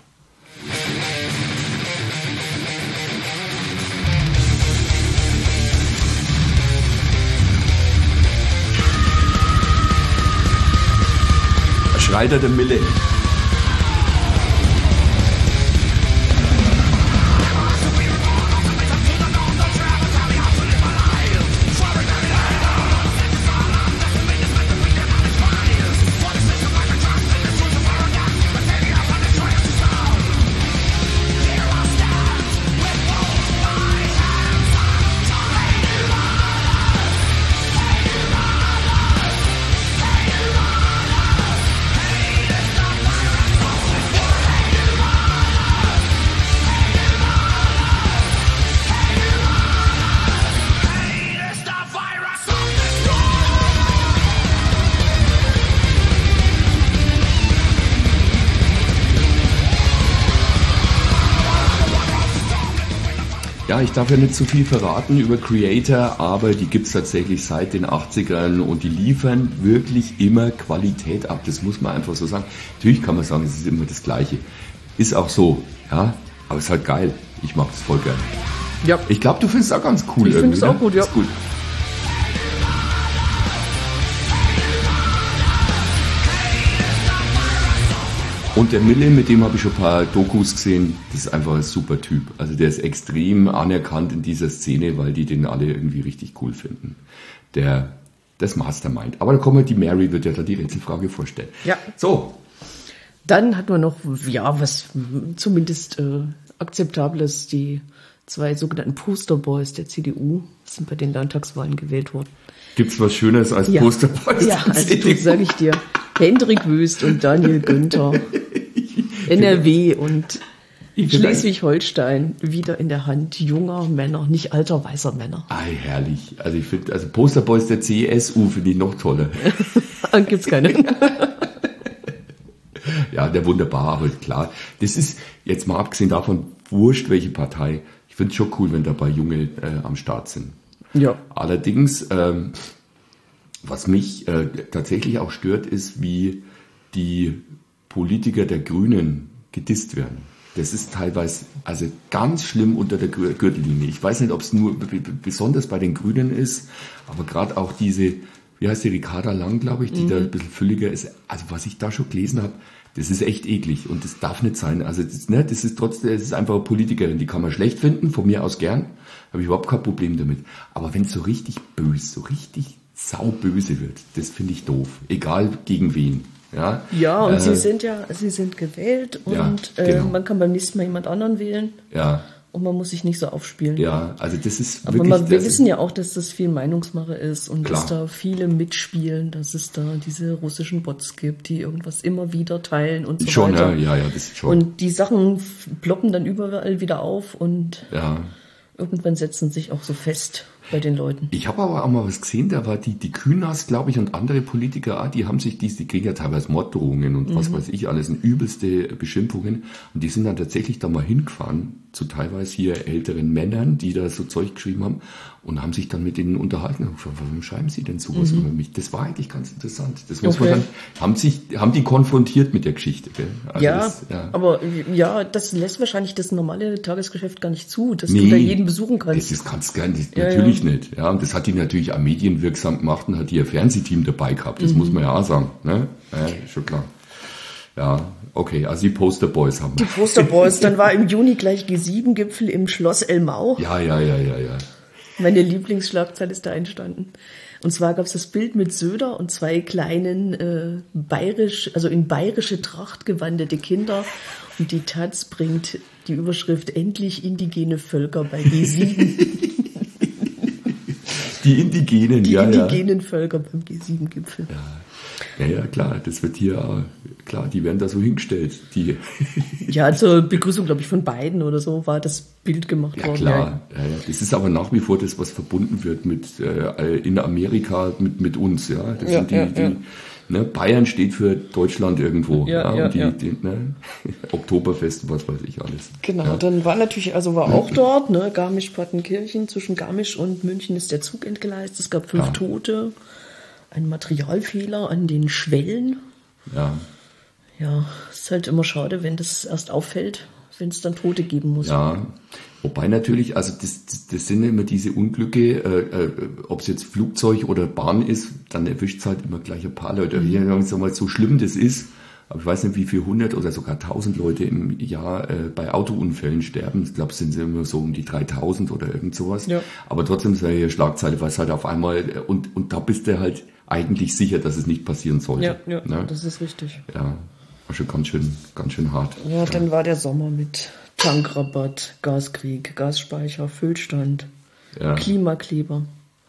schreit der Mille. Ja, ich darf ja nicht zu viel verraten über Creator, aber die gibt's tatsächlich seit den 80ern und die liefern wirklich immer Qualität ab. Das muss man einfach so sagen. Natürlich kann man sagen, es ist immer das Gleiche. Ist auch so, ja, aber es ist halt geil. Ich mag das voll gerne. Ja. Ich glaube, du findest es auch ganz cool. Ich finde es auch gut, ja. Ist gut. Und der Mille, mit dem habe ich schon ein paar Dokus gesehen, das ist einfach ein super Typ. Also der ist extrem anerkannt in dieser Szene, weil die den alle irgendwie richtig cool finden. Das Mastermind. Aber da kommen wir, die Mary wird ja da die Rätselfrage vorstellen. Ja. So. Dann hat man noch, ja, was zumindest Akzeptables, die 2 sogenannten Posterboys der CDU sind bei den Landtagswahlen gewählt worden. Gibt's was Schöneres als Posterboys? Ja, also das sage ich dir. Hendrik Wüst und Daniel Günther. NRW und Schleswig-Holstein wieder in der Hand junger Männer, nicht alter, weißer Männer. Ei, herrlich. Also ich finde, also Posterboys der CSU finde ich noch toller. Gibt's keine. Ja, der wunderbar, halt klar. Das ist, jetzt mal abgesehen davon, wurscht welche Partei. Ich finde es schon cool, wenn dabei Junge am Start sind. Ja. Allerdings, was mich tatsächlich auch stört, ist, wie die Politiker der Grünen gedisst werden. Das ist teilweise also ganz schlimm unter der Gürtellinie. Ich weiß nicht, ob es nur besonders bei den Grünen ist, aber gerade auch diese, wie heißt die, Ricarda Lang, glaube ich, die da ein bisschen fülliger ist. Also was ich da schon gelesen habe, das ist echt eklig und das darf nicht sein. Also das ist trotzdem, das ist einfach eine Politikerin, die kann man schlecht finden, von mir aus gern, habe ich überhaupt kein Problem damit. Aber wenn es so richtig böse, so richtig sauböse wird, das finde ich doof. Egal gegen wen. Ja, und sie sind gewählt und ja, genau. Man kann beim nächsten Mal jemand anderen wählen. Ja. Und man muss sich nicht so aufspielen. Ja, also das ist aber wirklich... wir wissen ja auch, dass das viel Meinungsmache ist und klar. dass da viele mitspielen, dass es da diese russischen Bots gibt, die irgendwas immer wieder teilen und so schon, weiter. Ja, das ist schon. Und die Sachen ploppen dann überall wieder auf und irgendwann setzen sich auch so fest bei den Leuten. Ich habe aber auch mal was gesehen, da war die Kühners, glaube ich, und andere Politiker, die haben sich die kriegen ja teilweise Morddrohungen und was weiß ich alles, und übelste Beschimpfungen. Und die sind dann tatsächlich da mal hingefahren, zu teilweise hier älteren Männern, die da so Zeug geschrieben haben und haben sich dann mit denen unterhalten. Und gefragt, warum schreiben sie denn sowas über mich? Das war eigentlich ganz interessant. Das muss man dann, haben die konfrontiert mit der Geschichte. Gell? Also aber das lässt wahrscheinlich das normale Tagesgeschäft gar nicht zu, dass du da jeden besuchen kannst. Das kannst du gar nicht, natürlich nicht. Ja, und das hat die natürlich auch medienwirksam gemacht und hat die ihr Fernsehteam dabei gehabt. Das muss man ja auch sagen. Ne? Ja, schon klar. Ja, okay, also die Posterboys haben wir. Die Posterboys, dann war im Juni gleich G7-Gipfel im Schloss Elmau. Ja. Meine Lieblingsschlagzeile ist da entstanden. Und zwar gab es das Bild mit Söder und 2 kleinen in bayerische Tracht gewandete Kinder. Und die Taz bringt die Überschrift "Endlich indigene Völker bei G7". Die Indigenen, Die indigenen Völker beim G7-Gipfel. Ja, klar, das wird hier, klar, die werden da so hingestellt. Ja, zur Begrüßung, glaube ich, von Biden oder so war das Bild gemacht worden. Klar. Ja. Das ist aber nach wie vor das, was verbunden wird in Amerika mit uns. Ja, das sind die ne, Bayern steht für Deutschland irgendwo. Und Oktoberfest und was weiß ich alles. Genau, dann war auch dort, ne, Garmisch-Partenkirchen, zwischen Garmisch und München ist der Zug entgleist. Es gab 5 Tote. Ein Materialfehler an den Schwellen. Ja. Ja, ist halt immer schade, wenn das erst auffällt, wenn es dann Tote geben muss. Ja, wobei natürlich, also das sind immer diese Unglücke, ob es jetzt Flugzeug oder Bahn ist, dann erwischt es halt immer gleich ein paar Leute. Hier sagen wir mal, so schlimm das ist, Aber ich weiß nicht, wie viele 100 oder sogar 1000 Leute im Jahr bei Autounfällen sterben. Ich glaube, es sind immer so um die 3000 oder irgend sowas. Ja. Aber trotzdem ist ja hier Schlagzeile, weil es halt auf einmal, und da bist du halt eigentlich sicher, dass es nicht passieren sollte. Ja, ne? Das ist richtig. Ja, war schon ganz schön hart. Ja, dann war der Sommer mit Tankrabatt, Gaskrieg, Gasspeicher, Füllstand, Klimakleber.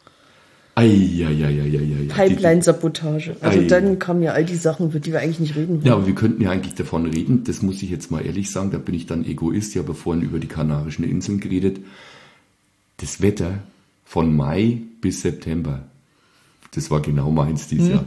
Pipeline-Sabotage. Also dann kamen ja all die Sachen, über die wir eigentlich nicht reden wollen. Ja, aber wir könnten ja eigentlich davon reden, das muss ich jetzt mal ehrlich sagen, da bin ich dann Egoist, ich habe vorhin über die Kanarischen Inseln geredet. Das Wetter von Mai bis September, das war genau meins dieses Jahr.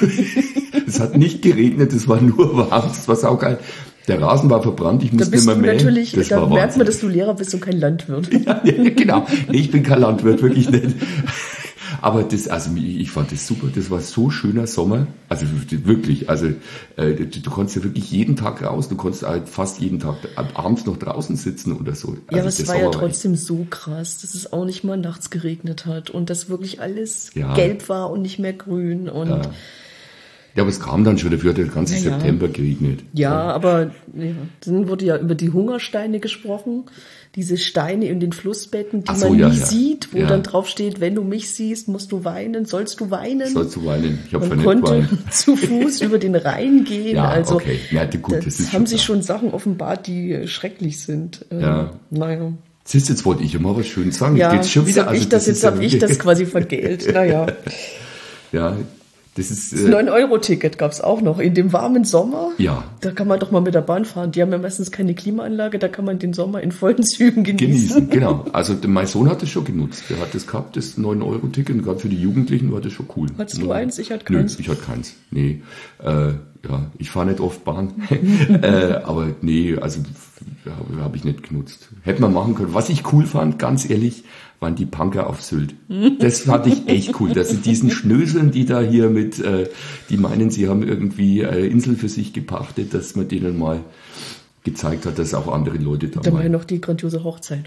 Es hat nicht geregnet, es war nur warm, das war saugeil. Der Rasen war verbrannt, ich musste nicht mehr mähen. Da merkt man, dass du Lehrer bist und kein Landwirt. Ja, genau. Nee, ich bin kein Landwirt, wirklich nicht. Aber ich fand das super, das war so schöner Sommer, also wirklich, du konntest ja wirklich jeden Tag raus, du konntest halt fast jeden Tag abends noch draußen sitzen oder so. Ja, aber es war ja trotzdem so krass, dass es auch nicht mal nachts geregnet hat und dass wirklich alles gelb war und nicht mehr grün und... Ja, aber es kam dann schon, dafür hat der ganze September geregnet. Ja, aber dann wurde ja über die Hungersteine gesprochen. Diese Steine in den Flussbetten, die man nie sieht, wo dann drauf steht, wenn du mich siehst, musst du weinen, sollst du weinen. Sollst du weinen. Ich habe man konnte zu Fuß über den Rhein gehen. Ja, also okay. Ja, gut, das haben sich schon Sachen offenbart, die schrecklich sind. Naja. Siehst du, jetzt wollte ich immer was Schönes sagen. Ja, jetzt schon wieder. Jetzt habe ich das quasi vergelt. Naja. Ja. Das 9-Euro-Ticket gab es auch noch in dem warmen Sommer. Ja. Da kann man doch mal mit der Bahn fahren. Die haben ja meistens keine Klimaanlage, da kann man den Sommer in vollen Zügen genießen. Genau. Also mein Sohn hat das schon genutzt. Der hat das gehabt, das 9-Euro-Ticket. Und gerade für die Jugendlichen war das schon cool. Hattest du eins? Ich hatte keins. Nö, ich hatte keins. Nee. Ich fahre nicht oft Bahn. Aber nee, also habe ich nicht genutzt. Hätte man machen können. Was ich cool fand, ganz ehrlich, waren die Punker auf Sylt. Das fand ich echt cool, dass sie diesen Schnöseln, die da hier die meinen, sie haben irgendwie Insel für sich gepachtet, dass man denen mal gezeigt hat, dass auch andere Leute da waren. Da war ja noch die grandiose Hochzeit.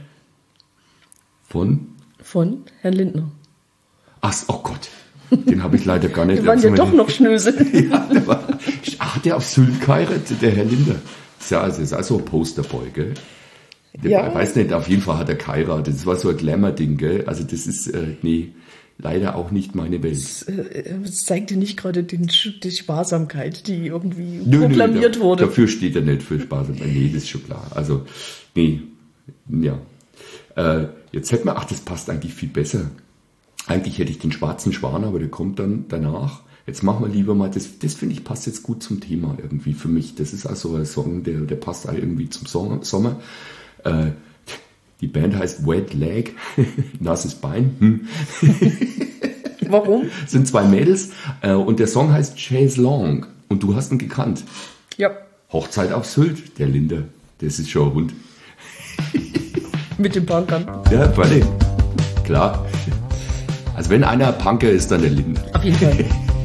Von Herrn Lindner. Oh Gott, den habe ich leider gar nicht. Wir waren ja doch noch Schnösel. Hat der auf Sylt geheiratet, der Herr Lindner? Das ist also ein Posterboy, gell? Ich weiß nicht, auf jeden Fall hat er geheiratet. Das war so ein Glamour-Ding, gell? Also das ist, leider auch nicht meine Welt. Das zeigt dir nicht gerade die Sparsamkeit, die irgendwie proklamiert wurde. Dafür steht er nicht, für Sparsamkeit. Nee, das ist schon klar. Also, jetzt hätte man, das passt eigentlich viel besser. Eigentlich hätte ich den Schwarzen Schwan, aber der kommt dann danach. Jetzt machen wir lieber mal, das finde ich passt jetzt gut zum Thema irgendwie für mich. Das ist also ein Song, der passt auch irgendwie zum Sommer. Die Band heißt Wet Leg, nasses Bein. Warum? Sind 2 Mädels und der Song heißt Chaise Longue und du hast ihn gekannt. Ja. Hochzeit auf Sylt, der Linde. Das ist schon ein Hund. Mit den Punkern. Ja, völlig. Klar. Also wenn einer ein Punker ist, dann der Linde. Auf jeden Fall.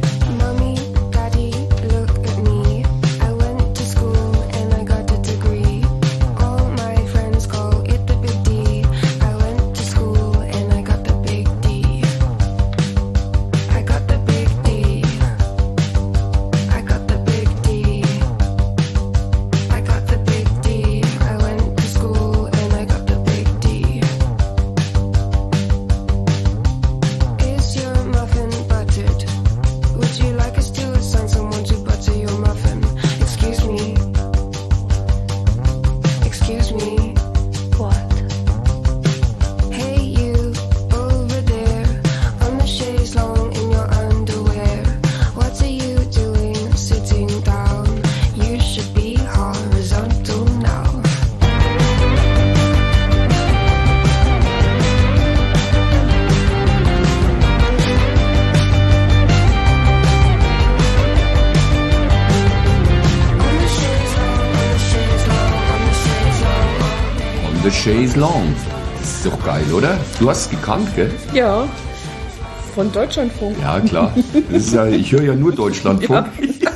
Chaise Longue. Das ist doch geil, oder? Du hast es gekannt, gell? Ja, von Deutschlandfunk. Ja, klar. Das ist ich höre ja nur Deutschlandfunk. Ja.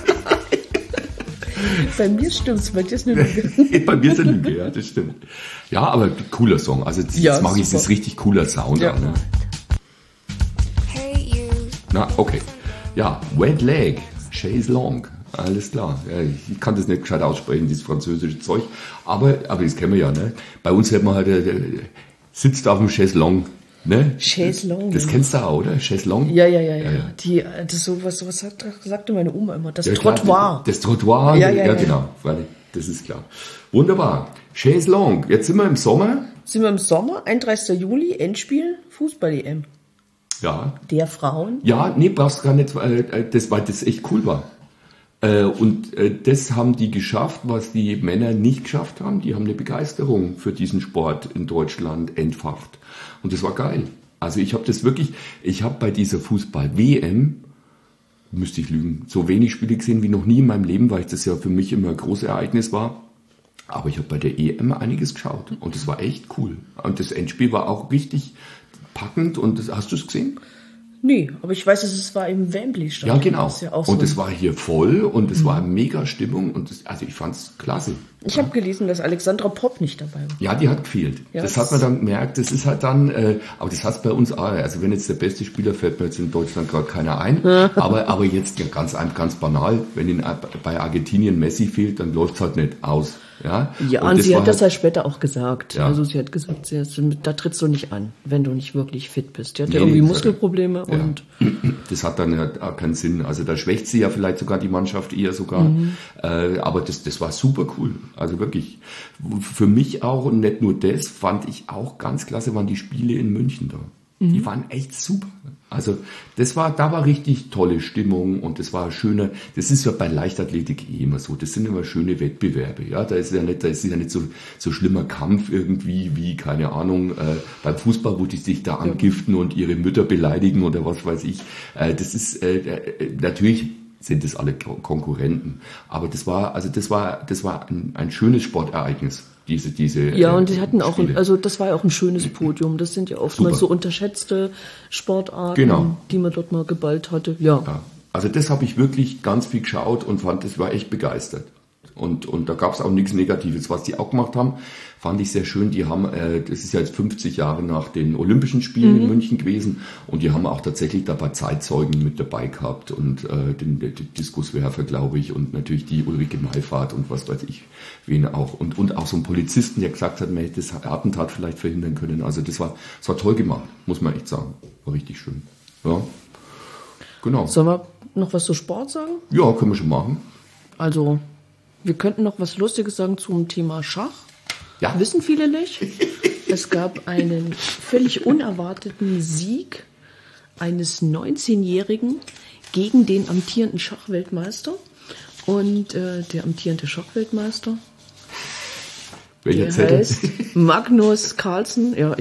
Bei mir stimmt's, bei dir ist eine Lüge. Bei mir ist eine Lüge, ja, das stimmt. Ja, aber cooler Song. Also jetzt mache ich das richtig cooler Sound an. Ne? Na, okay. Ja, Wet Leg, Chaise Longue. Alles klar. Ja, ich kann das nicht gescheit aussprechen, dieses französische Zeug. Aber das kennen wir ja, ne? Bei uns hört man halt, sitzt auf dem Chaiselong. Ne? Chaiselong. Das kennst du auch, oder? Chaiselong? Ja. Das sowas sagte meine Oma immer. Das Trottoir. Klar, das Trottoir, ja, genau. Das ist klar. Wunderbar. Chaiselong. Jetzt sind wir im Sommer. 31. Juli, Endspiel, Fußball-EM. Ja. Der Frauen. Ja, nee, brauchst gar nicht, weil das echt cool war. Und das haben die geschafft, was die Männer nicht geschafft haben. Die haben eine Begeisterung für diesen Sport in Deutschland entfacht. Und das war geil. Also ich habe bei dieser Fußball-WM, müsste ich lügen, so wenig Spiele gesehen wie noch nie in meinem Leben, weil das ja für mich immer ein großes Ereignis war. Aber ich habe bei der EM einiges geschaut und das war echt cool. Und das Endspiel war auch richtig packend. Und hast du es gesehen? Nee, aber ich weiß, es war im Wembley-Stadion. Ja, genau. Ja auch und es war hier voll und es war mega Stimmung und also ich fand's klasse. Ich habe gelesen, dass Alexandra Popp nicht dabei war. Ja, die hat gefehlt. Ja, das hat man dann gemerkt. Das ist halt dann, aber das hat's bei uns auch. Also wenn jetzt der beste Spieler fällt mir jetzt in Deutschland gerade keiner ein. aber jetzt ja ganz banal, wenn bei Argentinien Messi fehlt, dann läuft's halt nicht aus. Ja, und sie hat das ja später auch gesagt. Ja. Also sie hat gesagt, da trittst du nicht an, wenn du nicht wirklich fit bist. Die hat ja irgendwie Muskelprobleme. Ja. Und das hat dann ja auch keinen Sinn. Also da schwächt sie ja vielleicht sogar die Mannschaft eher sogar. Aber das war super cool. Also wirklich. Für mich auch, und nicht nur das, fand ich auch ganz klasse, waren die Spiele in München da. Die waren echt super. Also da war richtig tolle Stimmung und das war schöner, das ist ja bei Leichtathletik immer so, das sind immer schöne Wettbewerbe, ja, da ist ja nicht so schlimmer Kampf irgendwie wie, keine Ahnung, beim Fußball, wo die sich da angiften und ihre Mütter beleidigen oder was weiß ich, das ist, natürlich sind das alle Konkurrenten, aber das war ein schönes Sportereignis. Diese und die hatten auch, also das war ja auch ein schönes Podium. Das sind ja oftmals so unterschätzte Sportarten, die man dort mal geballt hatte. Ja. Also das habe ich wirklich ganz viel geschaut und das war echt begeistert. Und da gab es auch nichts Negatives. Was die auch gemacht haben, fand ich sehr schön. Die haben, das ist ja jetzt 50 Jahre nach den Olympischen Spielen in München gewesen und die haben auch tatsächlich da ein paar Zeitzeugen mit dabei gehabt und den Diskuswerfer, glaube ich, und natürlich die Ulrike Maifahrt und was weiß ich, wen auch. Und auch so ein Polizisten, der gesagt hat, man hätte das Attentat vielleicht verhindern können. Also das war toll gemacht, muss man echt sagen. War richtig schön. Ja, genau. Sollen wir noch was zu Sport sagen? Ja, können wir schon machen. Also wir könnten noch was Lustiges sagen zum Thema Schach. Ja. Wissen viele nicht. Es gab einen völlig unerwarteten Sieg eines 19-Jährigen gegen den amtierenden Schachweltmeister. Und der amtierende Schachweltmeister, der heißt Magnus Carlsen. Ja,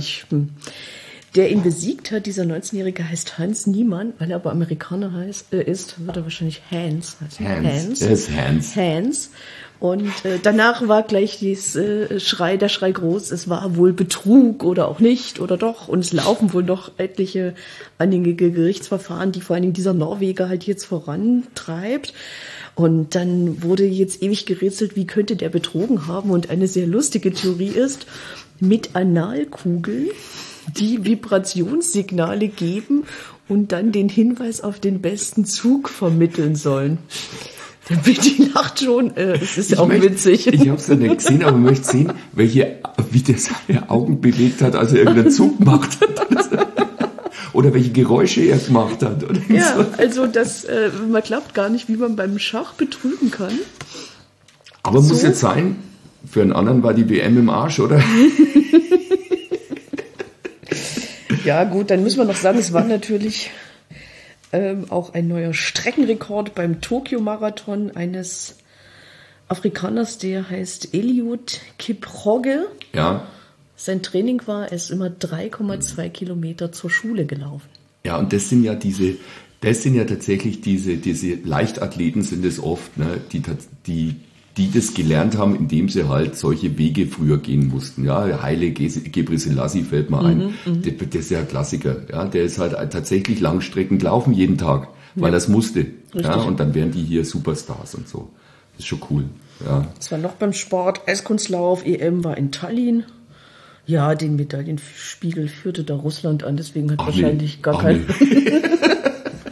der ihn besiegt hat, dieser 19-Jährige heißt Hans Niemann, weil er aber Amerikaner ist, wird er wahrscheinlich Hans heißen. Hans. Er ist Hans. Hans. Und danach war gleich der Schrei groß, es war wohl Betrug oder auch nicht oder doch. Und es laufen wohl noch etliche anhängige Gerichtsverfahren, die vor allen Dingen dieser Norweger halt jetzt vorantreibt. Und dann wurde jetzt ewig gerätselt, wie könnte der betrogen haben. Und eine sehr lustige Theorie ist, mit Analkugeln die Vibrationssignale geben und dann den Hinweis auf den besten Zug vermitteln sollen. Der Betty lacht schon, es ist ja auch witzig. Ich habe es ja nicht gesehen, aber ich möchte sehen, wie der seine Augen bewegt hat, als er irgendeinen Zug gemacht hat. Oder welche Geräusche er gemacht hat. Oder ja, so. Also man glaubt gar nicht, wie man beim Schach betrügen kann. Aber muss jetzt sein, für einen anderen war die WM im Arsch, oder? Ja gut, dann müssen wir noch sagen, es war natürlich auch ein neuer Streckenrekord beim Tokio-Marathon eines Afrikaners, der heißt Eliud Kipchoge. Ja. Sein Training war, er ist immer 3,2 Kilometer zur Schule gelaufen. Ja, und das sind ja tatsächlich diese Leichtathleten sind es oft, ne, die das gelernt haben, indem sie halt solche Wege früher gehen mussten. Ja, Haile Gebrselassie fällt mir ein. Der ist ja ein Klassiker. Ja, der ist halt tatsächlich Langstrecken gelaufen jeden Tag, weil er es musste. Ja, und dann wären die hier Superstars und so. Das ist schon cool. Ja. Das war noch beim Sport. Eiskunstlauf, EM war in Tallinn. Ja, den Medaillenspiegel führte da Russland an, deswegen hat wahrscheinlich gar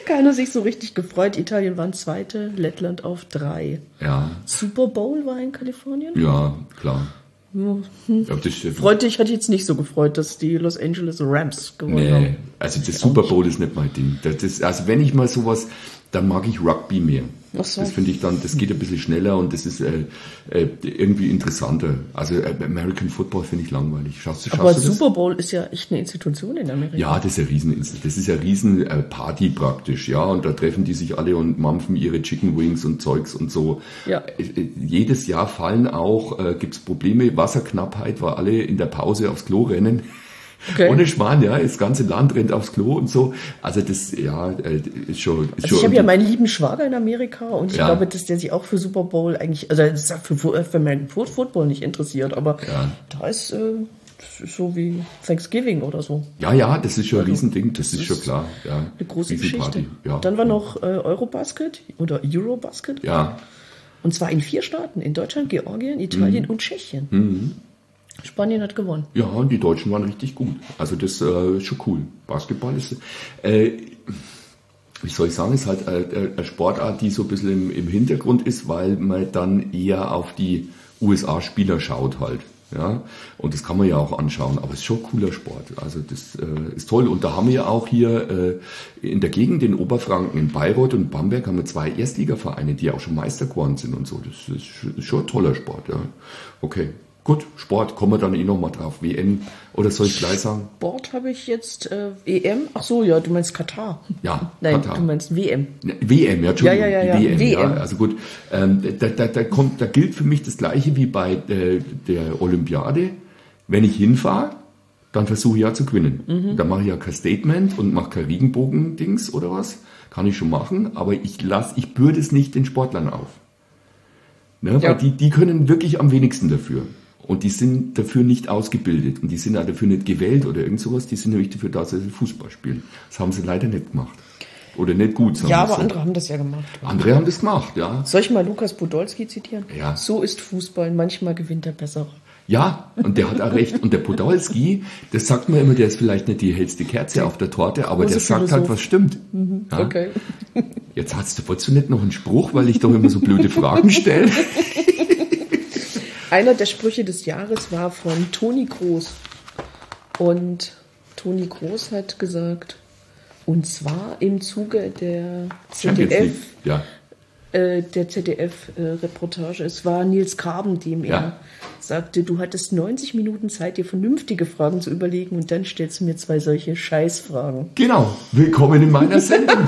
Keiner sich so richtig gefreut. Italien waren Zweite, Lettland auf 3. Ja. Super Bowl war in Kalifornien? Ja, klar. Ja, freut dich, hat jetzt nicht so gefreut, dass die Los Angeles Rams gewonnen haben. Also das Super Bowl ist nicht mein Ding. Also wenn ich mal sowas, dann mag ich Rugby mehr. Ach so. Das finde ich dann, das geht ein bisschen schneller und das ist irgendwie interessanter. Also American Football finde ich langweilig. Aber Super Bowl ist ja echt eine Institution in Amerika. Ja, das ist ja riesen Party praktisch, ja. Und da treffen die sich alle und mampfen ihre Chicken Wings und Zeugs und so. Ja. Jedes Jahr fallen auch, gibt's Probleme, Wasserknappheit, weil alle in der Pause aufs Klo rennen. Okay. Ohne Schmarrn, ja, das ganze Land rennt aufs Klo und so. Also das, ja, ist schon. Ich habe ja meinen lieben Schwager in Amerika und ich glaube, dass der sich auch für Super Bowl eigentlich, also das ist für American Football nicht interessiert, aber da ist so wie Thanksgiving oder so. Ja, das ist schon ein Riesending, das ist schon klar. Ja, eine große Geschichte. Ja. Dann war noch Eurobasket oder Eurobasket. Ja. Und zwar in 4 Staaten, in Deutschland, Georgien, Italien und Tschechien. Mhm. Spanien hat gewonnen. Ja, und die Deutschen waren richtig gut. Also das ist schon cool. Basketball ist, wie soll ich sagen, ist halt eine Sportart, die so ein bisschen im Hintergrund ist, weil man dann eher auf die USA-Spieler schaut halt. Ja, und das kann man ja auch anschauen, aber es ist schon ein cooler Sport. Also das ist toll. Und da haben wir ja auch hier in der Gegend in Oberfranken, in Bayreuth und Bamberg, haben wir 2 Erstligavereine, die auch schon Meister geworden sind und so. Das ist schon ein toller Sport, ja. Okay. Gut, Sport, kommen wir dann nochmal drauf. WM, oder soll ich gleich sagen? Sport habe ich jetzt EM. Ach so, ja, du meinst Katar. Ja, nein, Katar. Du meinst WM. WM, ja, Entschuldigung. Ja. WM. Ja, also gut, da gilt für mich das Gleiche wie bei der Olympiade. Wenn ich hinfahre, dann versuche ich ja zu gewinnen. Mhm. Da mache ich ja kein Statement und mache kein Regenbogen-Dings oder was. Kann ich schon machen, aber ich bürde es nicht den Sportlern auf. Ne, weil die können wirklich am wenigsten dafür. Und die sind dafür nicht ausgebildet. Und die sind auch dafür nicht gewählt oder irgend sowas. Die sind nämlich dafür da, dass sie Fußball spielen. Das haben sie leider nicht gemacht. Oder nicht gut, sagen Ja, wir aber so. Andere haben das ja gemacht. Andere haben das gemacht, ja. Soll ich mal Lukas Podolski zitieren? Ja. So ist Fußball. Manchmal gewinnt der Bessere. Ja, und der hat auch recht. Und der Podolski, das sagt man immer, der ist vielleicht nicht die hellste Kerze auf der Torte, aber der sagt halt, was stimmt. Mhm, ja? Okay. Jetzt wolltest du nicht noch einen Spruch, weil ich doch immer so blöde Fragen stelle? Einer der Sprüche des Jahres war von Toni Kroos. Und Toni Kroos hat gesagt, und zwar im Zuge der ZDF-Reportage, es war Nils Karben, dem er sagte, du hattest 90 Minuten Zeit, dir vernünftige Fragen zu überlegen und dann stellst du mir 2 solche Scheißfragen. Genau, willkommen in meiner Sendung.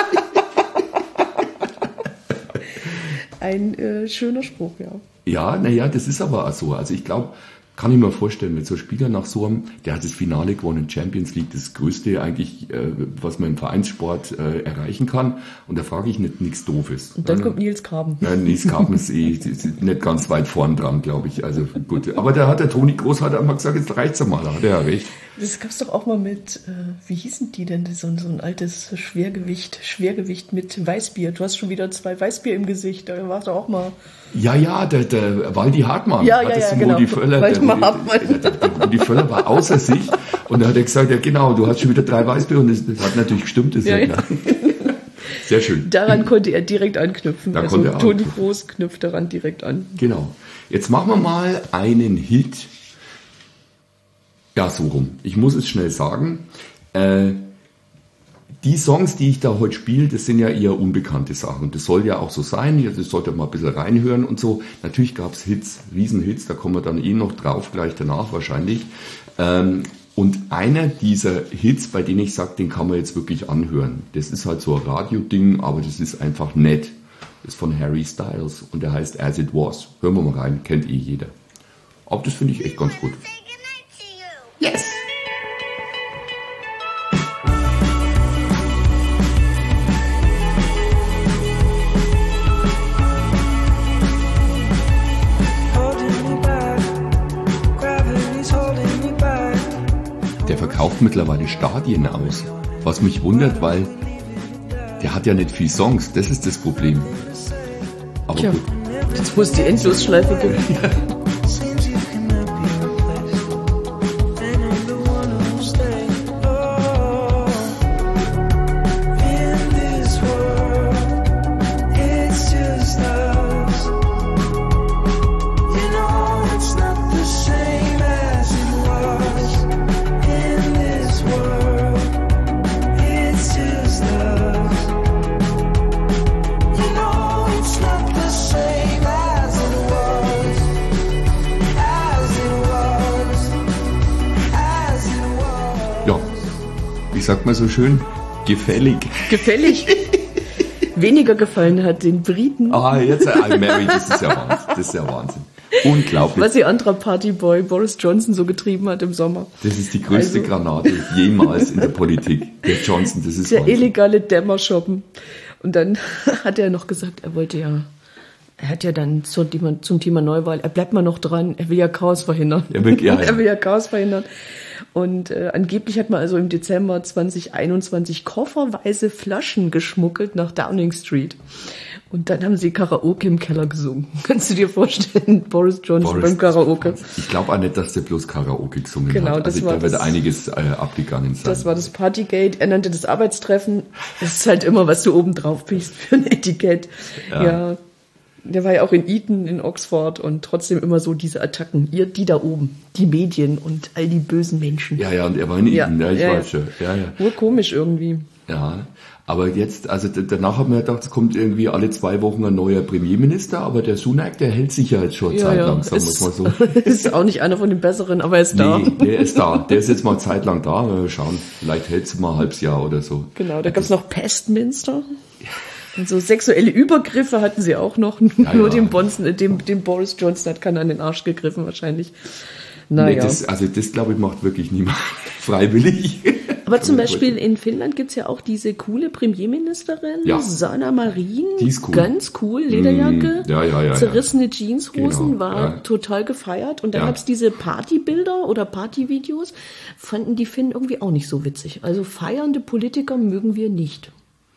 Ein schöner Spruch, ja. Ja, naja, das ist aber auch so. Also ich glaube, kann ich mir vorstellen, wenn so ein Spieler nach so einem, der hat das Finale gewonnen, Champions League, das Größte eigentlich, was man im Vereinssport erreichen kann. Und da frage ich nichts Doofes. Und dann kommt Nils Karben. Ja, Nils Karben ist nicht ganz weit vorn dran, glaube ich. Also gut. Aber da hat der Toni Kroos hat einmal gesagt, jetzt reicht's einmal, da hat er ja recht. Das gab's doch auch mal mit, wie hießen die denn, so ein altes Schwergewicht mit Weißbier. Du hast schon wieder 2 Weißbier im Gesicht, da war doch auch mal... Ja, der Waldi Hartmann. Ja, genau. Rudi Völler, Rudi Völler war außer sich und da hat er gesagt, ja genau, du hast schon wieder 3 Weißbier und das hat natürlich gestimmt, ist ja klar. Sehr schön. Daran konnte er direkt anknüpfen. Da also Toni Kroos knüpft daran direkt an. Genau. Jetzt machen wir mal einen Hit. Ja, so rum. Ich muss es schnell sagen. Die Songs, die ich da heute spiele, das sind ja eher unbekannte Sachen. Das soll ja auch so sein. Das sollte mal ein bisschen reinhören und so. Natürlich gab es Hits, Riesenhits. Da kommen wir dann noch drauf, gleich danach wahrscheinlich. Und einer dieser Hits, bei denen ich sage, den kann man jetzt wirklich anhören. Das ist halt so ein Radio-Ding, aber das ist einfach nett. Das ist von Harry Styles und der heißt As It Was. Hören wir mal rein, kennt jeder. Aber das finde ich echt ganz gut. Yes! Der verkauft mittlerweile Stadien aus. Was mich wundert, weil der hat ja nicht viel Songs. Das ist das Problem. Aber Tja, gut. jetzt muss die Endlosschleife geben. sagt man so schön, gefällig. Gefällig. Weniger gefallen hat den Briten. Jetzt Mary, das ist ja Wahnsinn. Das ist ja Wahnsinn. Unglaublich. Was ihr anderer Partyboy Boris Johnson so getrieben hat im Sommer. Das ist die größte Granate jemals in der Politik. Der Johnson, das ist der Wahnsinn. Illegale Dämmershoppen. Und dann hat er noch gesagt, er hat ja dann zum Thema Neuwahl, er bleibt mal noch dran, er will ja Chaos verhindern. Er will ja Chaos verhindern. Und angeblich hat man also im Dezember 2021 kofferweise Flaschen geschmuggelt nach Downing Street. Und dann haben sie Karaoke im Keller gesungen. Kannst du dir vorstellen, Boris Johnson beim Karaoke? Ich glaube auch nicht, dass der bloß Karaoke gesungen hat. Also da wird einiges abgegangen sein. Das war das Partygate. Er nannte das Arbeitstreffen. Das ist halt immer, was du oben drauf pickst für ein Etikett. Ja. Der war ja auch in Eton, in Oxford und trotzdem immer so diese Attacken. Die da oben, die Medien und all die bösen Menschen. Ja, und er war in Eton, ich weiß schon. Ja. Nur komisch irgendwie. Ja, aber jetzt, also danach haben wir gedacht, es kommt irgendwie alle 2 Wochen ein neuer Premierminister, aber der Sunak, der hält sich ja jetzt schon zeitlang, sagen wir es mal so. Ist auch nicht einer von den Besseren, aber er ist da. Nee, der ist da. Der ist jetzt mal zeitlang da. Wir schauen, vielleicht hält es mal ein halbes Jahr oder so. Genau, da gab es noch Pestminster. Und so sexuelle Übergriffe hatten sie auch noch. Nur dem Boris Johnson hat keiner an den Arsch gegriffen wahrscheinlich. Naja. Nee, das glaube ich macht wirklich niemand freiwillig. Aber zum Beispiel in Finnland gibt's ja auch diese coole Premierministerin, Sanna Marin. Die ist cool. Ganz cool, Lederjacke, zerrissene Jeanshosen, genau, war total gefeiert. Und dann gab's diese Partybilder oder Partyvideos, fanden die Finnen irgendwie auch nicht so witzig. Also feiernde Politiker mögen wir nicht.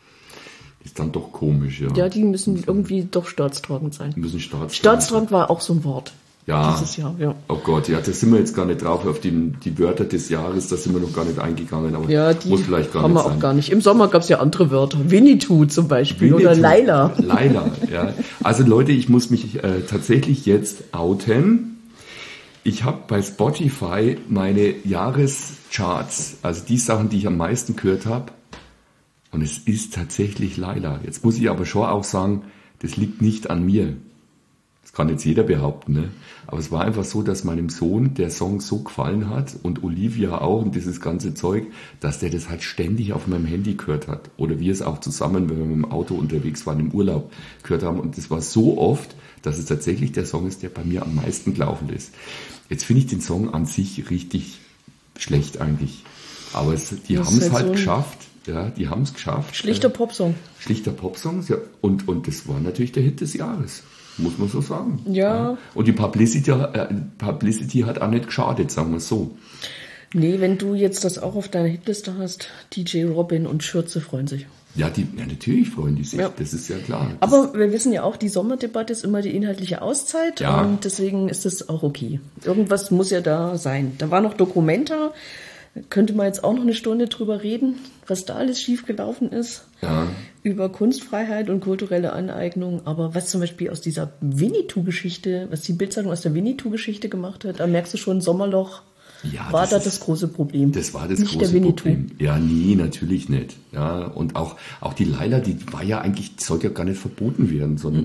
Ist dann doch komisch, ja. Ja, die müssen irgendwie doch staatstragend sein. Staatstragend war auch so ein Wort. Ja. Dieses Jahr, ja. Oh Gott, da sind wir jetzt gar nicht drauf, auf die Wörter des Jahres, da sind wir noch gar nicht eingegangen, aber die muss vielleicht gar haben nicht wir sein. auch gar nicht. Im Sommer gab es ja andere Wörter. Winnetou zum Beispiel oder Laila. Laila, ja. Also Leute, ich muss mich tatsächlich jetzt outen. Ich habe bei Spotify meine Jahrescharts, also die Sachen, die ich am meisten gehört habe, und es ist tatsächlich Laila. Jetzt muss ich aber schon auch sagen, das liegt nicht an mir. Das kann jetzt jeder behaupten, ne? Aber es war einfach so, dass meinem Sohn der Song so gefallen hat und Olivia auch und dieses ganze Zeug, dass der das halt ständig auf meinem Handy gehört hat. Oder wir es auch zusammen, wenn wir mit dem Auto unterwegs waren, im Urlaub gehört haben. Und das war so oft, dass es tatsächlich der Song ist, der bei mir am meisten gelaufen ist. Jetzt finde ich den Song an sich richtig schlecht eigentlich. Aber die haben es halt geschafft. Ja, die haben es geschafft. Schlichter Popsong. Schlichter Popsong, ja. Und das war natürlich der Hit des Jahres. Muss man so sagen. Ja. Und die Publicity hat auch nicht geschadet, sagen wir es so. Nee, wenn du jetzt das auch auf deiner Hitliste hast, DJ Robin und Schürze freuen sich. Ja, natürlich freuen die sich, das ist ja klar. Aber wir wissen ja auch, die Sommerdebatte ist immer die inhaltliche Auszeit und deswegen ist es auch okay. Irgendwas muss ja da sein. Da war noch Documenta, könnte man jetzt auch noch eine Stunde drüber reden, was da alles schiefgelaufen ist. Ja. Über Kunstfreiheit und kulturelle Aneignung. Aber was zum Beispiel aus dieser Winnetou-Geschichte, was die Bildzeitung aus der Winnetou-Geschichte gemacht hat, da merkst du schon, Sommerloch war da das große Problem. Das war das nicht große der Winnetou. Problem. Ja, nee, natürlich nicht. Ja, und auch die Laila, die war ja eigentlich, die sollte ja gar nicht verboten werden, sondern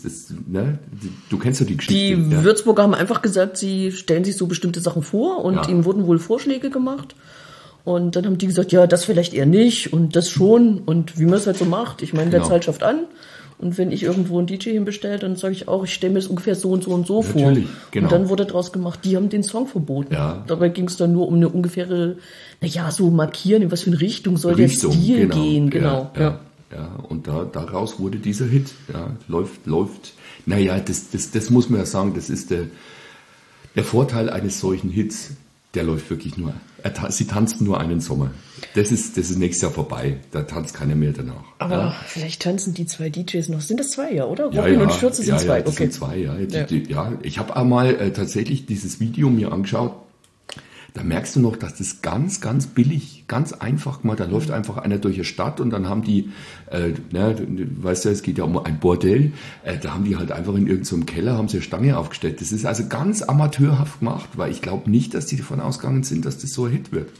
du kennst ja die Geschichte. Die Würzburger haben einfach gesagt, sie stellen sich so bestimmte Sachen vor und ihnen wurden wohl Vorschläge gemacht. Und dann haben die gesagt, ja, das vielleicht eher nicht und das schon und wie man es halt so macht. Ich meine, wer zahlt, schafft an. Und wenn ich irgendwo einen DJ hinbestelle, dann sage ich auch, ich stelle mir das ungefähr so und so und so vor. Natürlich, genau. Und dann wurde daraus gemacht, die haben den Song verboten. Ja. Dabei ging es dann nur um eine ungefähre, so markieren, in was für eine Richtung soll der Stil gehen. Genau. Ja. Und daraus wurde dieser Hit. Ja, läuft. Naja, das muss man ja sagen, das ist der Vorteil eines solchen Hits. Der läuft wirklich nur. Sie tanzen nur einen Sommer. Das ist nächstes Jahr vorbei. Da tanzt keiner mehr danach. Aber vielleicht tanzen die 2 DJs noch. Sind das 2, ja, oder? Robin und Schürze sind 2. Das sind 2, ja. Ich habe einmal tatsächlich dieses Video mir angeschaut. Da merkst du noch, dass das ganz, ganz billig, ganz einfach gemacht. Da läuft einfach einer durch die Stadt und dann haben die, weißt du, es geht ja um ein Bordell, da haben die halt einfach in irgendeinem Keller, haben sie eine Stange aufgestellt. Das ist also ganz amateurhaft gemacht, weil ich glaube nicht, dass die davon ausgegangen sind, dass das so ein Hit wird.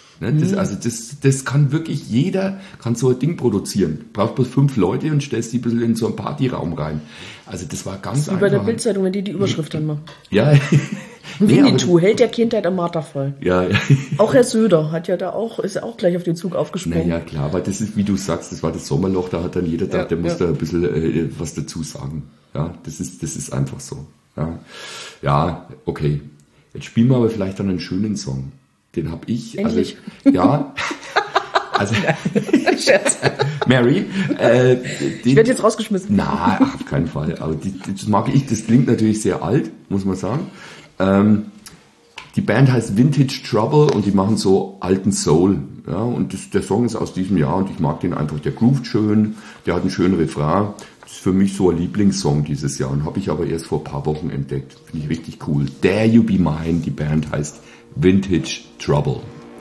Das kann wirklich jeder, kann so ein Ding produzieren. Braucht bloß 5 Leute und stellst die ein bisschen in so einen Partyraum rein. Also das war ganz einfach. Wie bei der Bildzeitung, wenn die Überschrift dann machen. Ja, Winnetou, Held der Kindheit am Marterfall. Ja. Auch Herr Söder ist auch gleich auf den Zug aufgesprungen. Naja, klar, aber das ist, wie du sagst, das war das Sommerloch, da hat dann jeder gedacht, der muss da ein bisschen was dazu sagen. Ja, das ist einfach so. Ja, okay. Jetzt spielen wir aber vielleicht dann einen schönen Song. Den habe ich. Endlich? Also, Scherz. Mary. Ich werde jetzt rausgeschmissen. Nein, auf keinen Fall. Aber das mag ich. Das klingt natürlich sehr alt, muss man sagen. Die Band heißt Vintage Trouble und die machen so alten Soul. Ja, und der Song ist aus diesem Jahr und ich mag den einfach. Der groovt schön, der hat einen schönen Refrain. Das ist für mich so ein Lieblingssong dieses Jahr und habe ich aber erst vor ein paar Wochen entdeckt. Finde ich richtig cool. Dare You Be Mine, die Band heißt Vintage Trouble.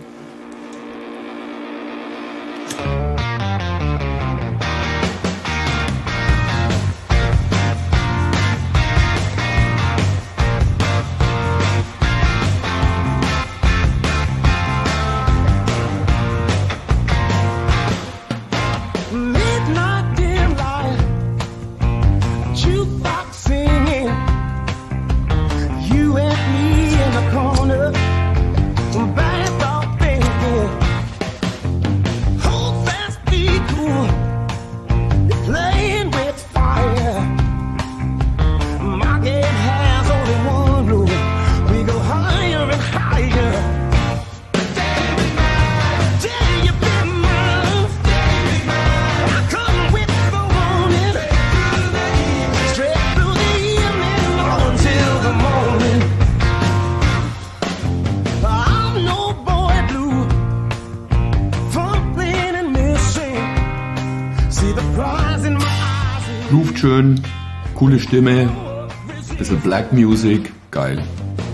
Groovt schön, coole Stimme, bisschen Black Music, geil.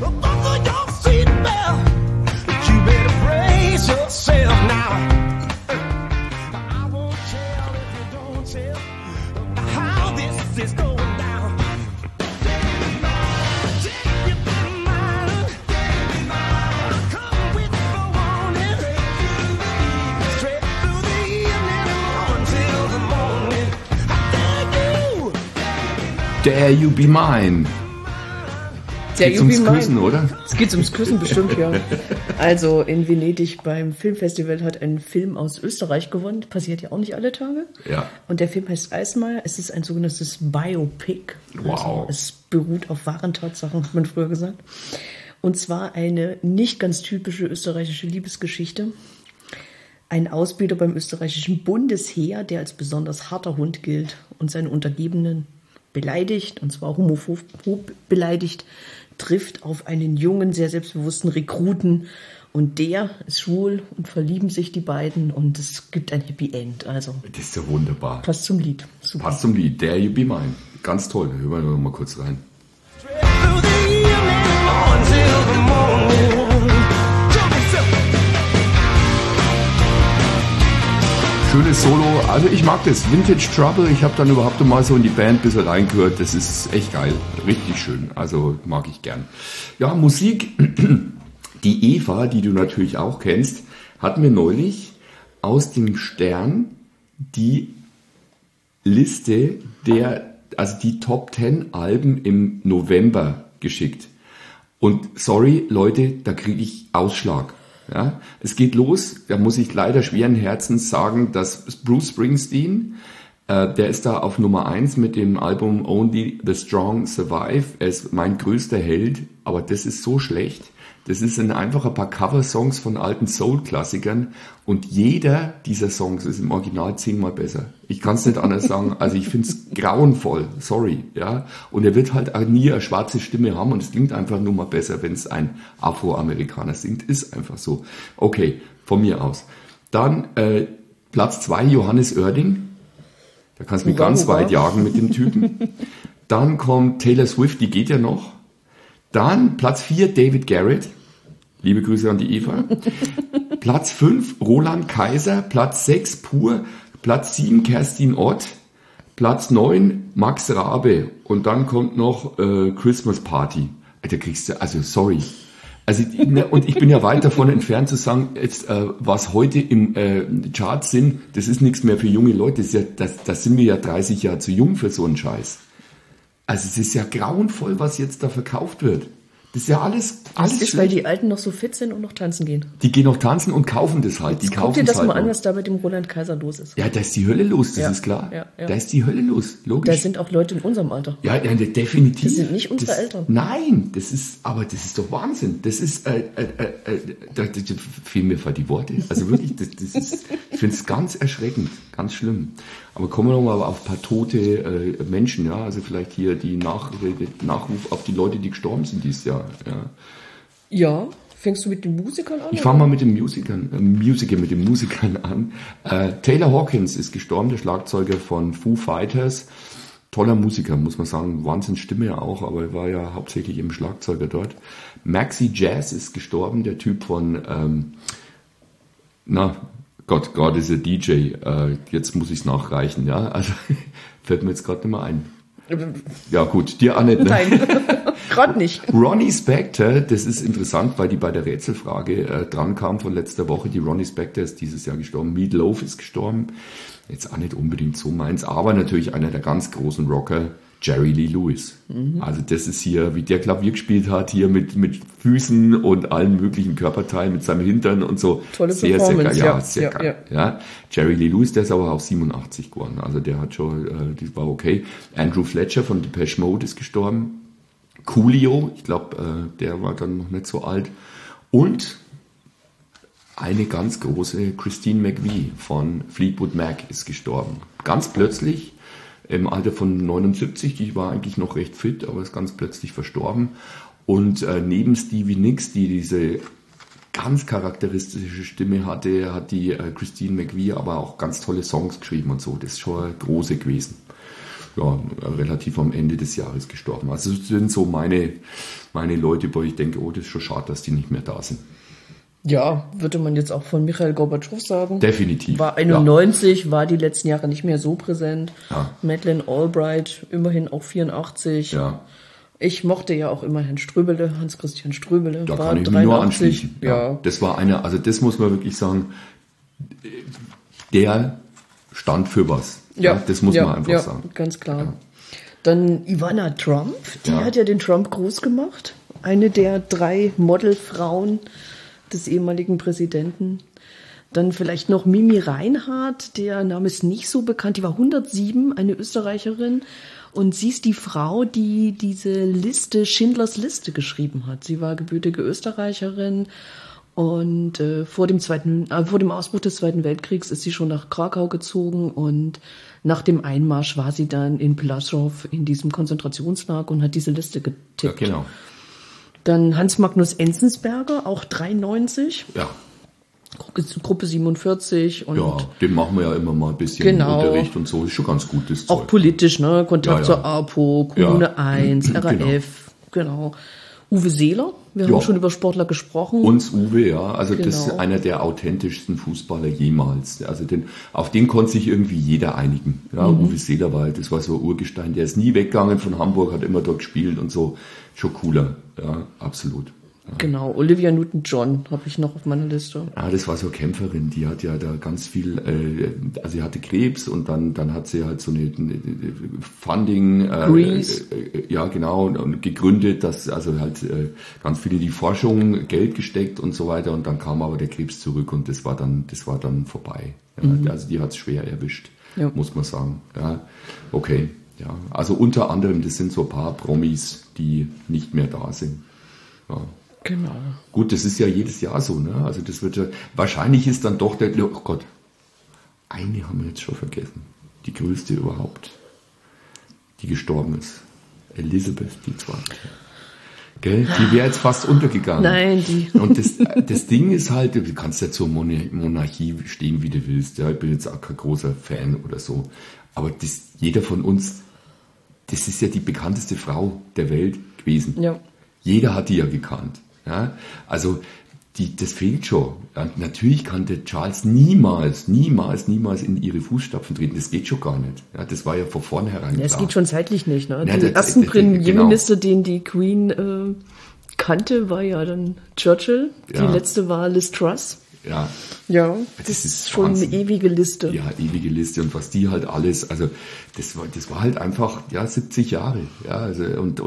Dare You Be Mine. Es geht ums Küssen, oder? Es geht ums Küssen, bestimmt, ja. Also in Venedig beim Filmfestival hat ein Film aus Österreich gewonnen. Passiert ja auch nicht alle Tage. Ja. Und der Film heißt Eismeier. Es ist ein sogenanntes Biopic. Wow. Also es beruht auf wahren Tatsachen, hat man früher gesagt. Und zwar eine nicht ganz typische österreichische Liebesgeschichte. Ein Ausbilder beim österreichischen Bundesheer, der als besonders harter Hund gilt und seine Untergebenen beleidigt, und zwar homophob beleidigt, trifft auf einen jungen, sehr selbstbewussten Rekruten und der ist schwul und verlieben sich die beiden und es gibt ein Happy End. Also das ist ja wunderbar. Passt zum Lied. Super. Passt zum Lied. Dare You Be Mine. Ganz toll. Hören wir mal kurz rein. Schönes Solo, also ich mag das, Vintage Trouble, ich habe dann überhaupt mal so in die Band ein bisschen reingehört, das ist echt geil, richtig schön, also mag ich gern. Ja, Musik, die Eva, die du natürlich auch kennst, hat mir neulich aus dem Stern die Liste die Top 10 Alben im November geschickt. Und sorry Leute, da kriege ich Ausschlag. Ja, es geht los, da muss ich leider schweren Herzens sagen, dass Bruce Springsteen, der ist da auf Nummer 1 mit dem Album Only the Strong Survive. Er ist mein größter Held, aber das ist so schlecht. Das sind einfach ein paar Cover-Songs von alten Soul-Klassikern und jeder dieser Songs ist im Original 10-mal besser. Ich kann es nicht anders sagen. Also ich finde es grauenvoll, sorry. Ja. Und er wird halt auch nie eine schwarze Stimme haben und es klingt einfach nur mal besser, wenn es ein Afroamerikaner singt. Ist einfach so. Okay, von mir aus. Dann Platz 2 Johannes Oerding. Da kannst du mich ganz weit jagen mit dem Typen. Dann kommt Taylor Swift, die geht ja noch. Dann Platz 4 David Garrett. Liebe Grüße an die Eva. Platz 5 Roland Kaiser. Platz 6 Pur. Platz 7 Kerstin Ott. Platz 9 Max Rabe. Und dann kommt noch Christmas Party. Da kriegst du, also sorry. Also, und ich bin ja weit davon entfernt zu sagen, jetzt, was heute im Charts sind, das ist nichts mehr für junge Leute. Das sind wir ja 30 Jahre zu jung für so einen Scheiß. Also es ist ja grauenvoll, was jetzt da verkauft wird. Das ist ja alles Das ist, schlecht. weil die Alten noch so fit sind und noch tanzen gehen. Die gehen noch tanzen und kaufen das halt. Die Guck kaufen dir das halt mal an, noch. was da mit dem Roland Kaiser los ist. Ja, da ist die Hölle los, das Ja, ist klar. ja. Da ist die Hölle los, logisch. Da sind auch Leute in unserem Alter. Ja, definitiv. Das sind nicht unsere Eltern. Nein, das ist doch Wahnsinn. Das ist, da fehlen mir die Worte. Also wirklich, das ist, ich finde es ganz erschreckend, ganz schlimm. Aber kommen wir nochmal auf ein paar tote Menschen, ja, also vielleicht hier die Nachruf auf die Leute, die gestorben sind dieses Jahr, ja. Ja, fängst du mit den Musikern an? Ich fange mal mit den Musikern an. Taylor Hawkins ist gestorben, der Schlagzeuger von Foo Fighters. Toller Musiker, muss man sagen. Wahnsinns Stimme auch, aber er war ja hauptsächlich im Schlagzeuger dort. Maxi Jazz ist gestorben, der Typ von, gerade ist er DJ. Jetzt muss ich es nachreichen, ja. Also fällt mir jetzt gerade nicht mehr ein. Ja gut, dir auch nicht, ne? Nein, gerade nicht. Ronnie Spector, das ist interessant, weil die bei der Rätselfrage dran kam von letzter Woche. Die Ronnie Spector ist dieses Jahr gestorben. Meat Loaf ist gestorben. Jetzt auch nicht unbedingt so meins, aber natürlich einer der ganz großen Rocker, Jerry Lee Lewis. Also das ist hier, wie der Klavier gespielt hat, hier mit Füßen und allen möglichen Körperteilen, mit seinem Hintern und so. Tolle sehr, Performance, sehr geil. ja, Sehr geil. Ja. Jerry Lee Lewis, der ist aber auch 87 geworden. Also der hat schon, das war okay. Andrew Fletcher von Depeche Mode ist gestorben. Coolio, ich glaube, der war dann noch nicht so alt. Und eine ganz große Christine McVie von Fleetwood Mac ist gestorben. Ganz plötzlich, im Alter von 79, die war eigentlich noch recht fit, aber ist ganz plötzlich verstorben. Und neben Stevie Nicks, die diese ganz charakteristische Stimme hatte, hat die Christine McVie aber auch ganz tolle Songs geschrieben und so. Das ist schon eine große gewesen. Ja, relativ am Ende des Jahres gestorben. Also das sind so meine Leute, wo ich denke, oh, das ist schon schade, dass die nicht mehr da sind. Ja, würde man jetzt auch von Michael Gorbatschow sagen. Definitiv. War 91, war die letzten Jahre nicht mehr so präsent. Ja. Madeleine Albright, immerhin auch 84. Ja. Ich mochte ja auch immer Herrn Ströbele, Hans-Christian Ströbele. Da war kann ich mich 83. nur anschließen. Ja. Das war einer, also das muss man wirklich sagen, der stand für was. Ja, das muss man einfach sagen. Ganz klar. Ja. Dann Ivana Trump, die hat ja den Trump groß gemacht. Eine der 3 Modelfrauen des ehemaligen Präsidenten. Dann vielleicht noch Mimi Reinhardt, der Name ist nicht so bekannt, die war 107, eine Österreicherin. Und sie ist die Frau, die diese Liste, Schindlers Liste, geschrieben hat. Sie war gebürtige Österreicherin und vor dem Ausbruch des Zweiten Weltkriegs ist sie schon nach Krakau gezogen und nach dem Einmarsch war sie dann in Plaszow in diesem Konzentrationslager und hat diese Liste getippt. Ja, genau. Dann Hans Magnus Enzensberger, auch 93. Ja. Gruppe 47. Und ja, dem machen wir ja immer mal ein bisschen Unterricht und so. Ist schon ganz gut, das auch Zeug. Politisch, ne? Kontakt zur APO, Kommune 1, RAF, genau. Uwe Seeler, wir haben schon über Sportler gesprochen. Uns Uwe, ja, also das ist einer der authentischsten Fußballer jemals. Also auf den konnte sich irgendwie jeder einigen. Ja, Uwe Seeler das war so ein Urgestein, der ist nie weggegangen von Hamburg, hat immer dort gespielt und so. Schon cooler, ja, absolut. Ja. Genau, Olivia Newton-John habe ich noch auf meiner Liste. Ja, das war so eine Kämpferin, die hat ja da ganz viel, also sie hatte Krebs und dann hat sie halt so eine Funding, ja genau, und gegründet, dass also halt ganz viele in die Forschung Geld gesteckt und so weiter und dann kam aber der Krebs zurück und das war dann vorbei. Ja, also die hat es schwer erwischt, muss man sagen. Ja, okay, ja, also unter anderem, das sind so ein paar Promis, die nicht mehr da sind. Ja. Genau. Gut, das ist ja jedes Jahr so, ne? Also das wird ja, wahrscheinlich ist dann doch oh Gott, eine haben wir jetzt schon vergessen. Die größte überhaupt, die gestorben ist. Elisabeth II. Gell? Die wäre jetzt fast untergegangen. Nein, die. Und das Ding ist halt, du kannst ja zur Monarchie stehen, wie du willst. Ja, ich bin jetzt auch kein großer Fan oder so. Aber jeder von uns, das ist ja die bekannteste Frau der Welt gewesen. Ja. Jeder hat die ja gekannt. Ja? Also das fehlt schon. Ja, natürlich kann der Charles niemals in ihre Fußstapfen treten. Das geht schon gar nicht. Ja, das war ja von vornherein klar. Es geht schon zeitlich nicht. Ne? Ja, den ersten Premierminister, den die Queen kannte, war ja dann Churchill. Die letzte war Liz Truss. Ja. Ja, das ist schon Wahnsinn. Eine ewige Liste. Ja, ewige Liste. Und was die halt alles, also das war halt einfach, 70 Jahre. Ja, also und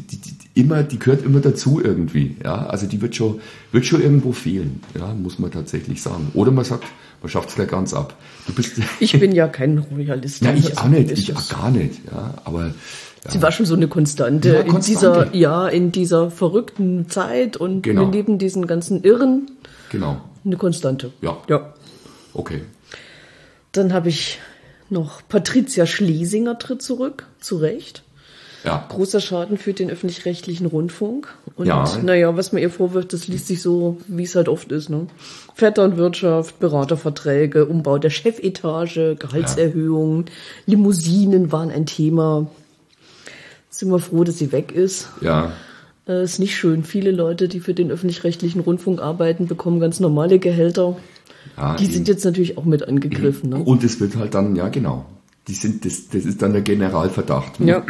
die gehört immer dazu irgendwie. Ja, also die wird schon irgendwo fehlen. Ja, muss man tatsächlich sagen. Oder man sagt, man schafft es gleich ganz ab. Ich bin ja kein Royalist. Nein, ich auch nicht. Ich auch gar nicht. Ja, aber ja. Sie war schon so eine Konstante, in dieser verrückten Zeit und neben diesen ganzen Irren. Genau. Eine Konstante. Ja. Okay. Dann habe ich noch Patricia Schlesinger tritt zurück, zu Recht. Ja. Großer Schaden für den öffentlich-rechtlichen Rundfunk. Und was man ihr vorwirft, das liest sich so, wie es halt oft ist. Ne? Vetternwirtschaft, Beraterverträge, Umbau der Chefetage, Gehaltserhöhungen, Limousinen waren ein Thema. Sind wir froh, dass sie weg ist. Ja. Ist nicht schön. Viele Leute, die für den öffentlich-rechtlichen Rundfunk arbeiten, bekommen ganz normale Gehälter. Ja, die sind jetzt natürlich auch mit angegriffen. Ne? Und es wird halt dann, das ist dann der Generalverdacht. Ja.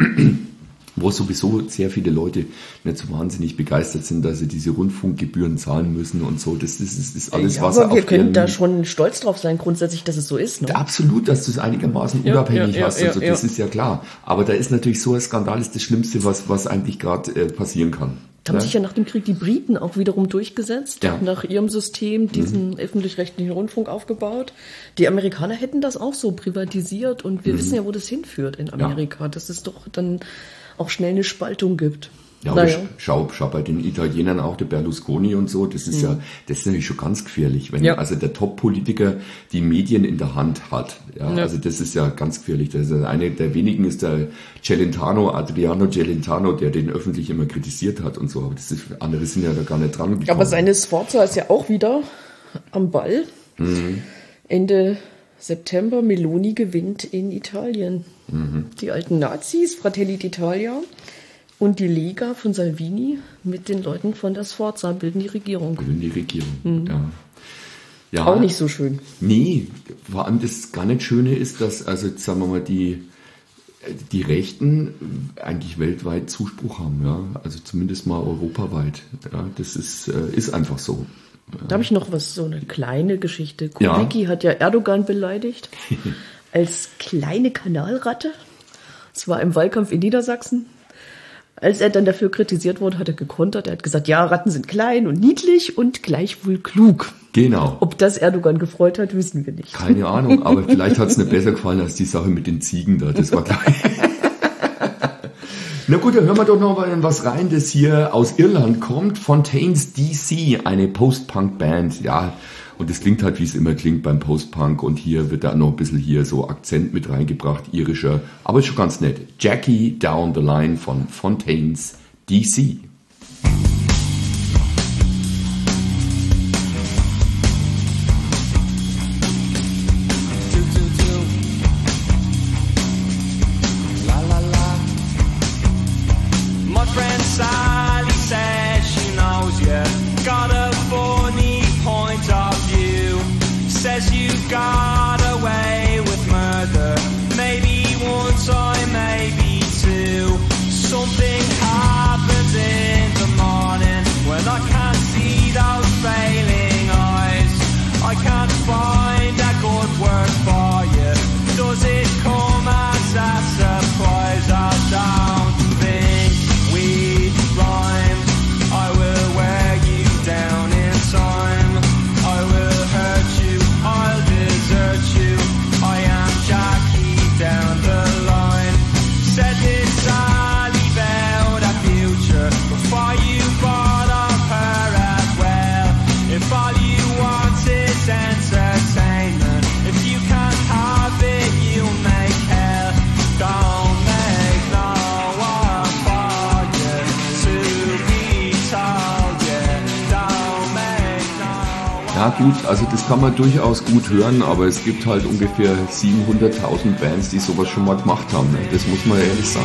Wo sowieso sehr viele Leute nicht so wahnsinnig begeistert sind, dass sie diese Rundfunkgebühren zahlen müssen und so. Das ist alles, was aber wir können da schon stolz drauf sein, grundsätzlich, dass es so ist. Ne? Absolut, dass du es einigermaßen unabhängig hast. Also das ist ja klar. Aber da ist natürlich so ein Skandal, ist das Schlimmste, was eigentlich gerade passieren kann. Da haben sich ja nach dem Krieg die Briten auch wiederum durchgesetzt, nach ihrem System diesen öffentlich-rechtlichen Rundfunk aufgebaut. Die Amerikaner hätten das auch so privatisiert und wir wissen ja, wo das hinführt in Amerika, dass es doch dann auch schnell eine Spaltung gibt. Ja, aber schau bei den Italienern auch, der Berlusconi und so, das ist das ist natürlich schon ganz gefährlich, wenn also der Top-Politiker die Medien in der Hand hat. Ja, also das ist ja ganz gefährlich. Das ist einer der wenigen ist der Adriano Celentano, der den öffentlich immer kritisiert hat und so, aber andere sind ja da gar nicht dran gekommen. Aber seine Sforza ist ja auch wieder am Ball. Ende September, Meloni gewinnt in Italien. Die alten Nazis, Fratelli d'Italia und die Lega von Salvini mit den Leuten von der Sforza bilden die Regierung. Ja. Auch nicht so schön. Nee, vor allem das gar nicht Schöne ist, dass, also jetzt sagen wir mal, die Rechten eigentlich weltweit Zuspruch haben, ja, also zumindest mal europaweit. Ja, das ist einfach so. Da habe ich noch so eine kleine Geschichte. Kubicki hat ja Erdogan beleidigt als kleine Kanalratte. Das war im Wahlkampf in Niedersachsen. Als er dann dafür kritisiert wurde, hat er gekontert. Er hat gesagt, ja, Ratten sind klein und niedlich und gleichwohl klug. Genau. Ob das Erdogan gefreut hat, wissen wir nicht. Keine Ahnung, aber vielleicht hat es nicht besser gefallen als die Sache mit den Ziegen da. Das war gleich. Na gut, dann hören wir doch noch mal was rein, das hier aus Irland kommt. Fontaines DC, eine Post-Punk-Band, ja. Und das klingt halt, wie es immer klingt beim Post-Punk. Und hier wird da noch ein bisschen hier so Akzent mit reingebracht, irischer. Aber ist schon ganz nett. Jackie Down the Line von Fontaines DC. Got away with murder, maybe one time, maybe two. Something happens in the morning when I can't see those failing eyes. I can't find a good word for you. Does it come as a surprise? I don't think we rhyme. I will wear you down in time. I will hurt you. I'll desert you. I am Jackie down the line. Said this Sally about a future before you brought up her as well. If all you want is entertainment, if you can't have it, you make hell. Don't make no one for you to be told you. Don't make no one. Ja gut, also das kann man durchaus gut hören, aber es gibt halt ungefähr 700.000 Bands, die sowas schon mal gemacht haben. Ne? Das muss man ehrlich sagen.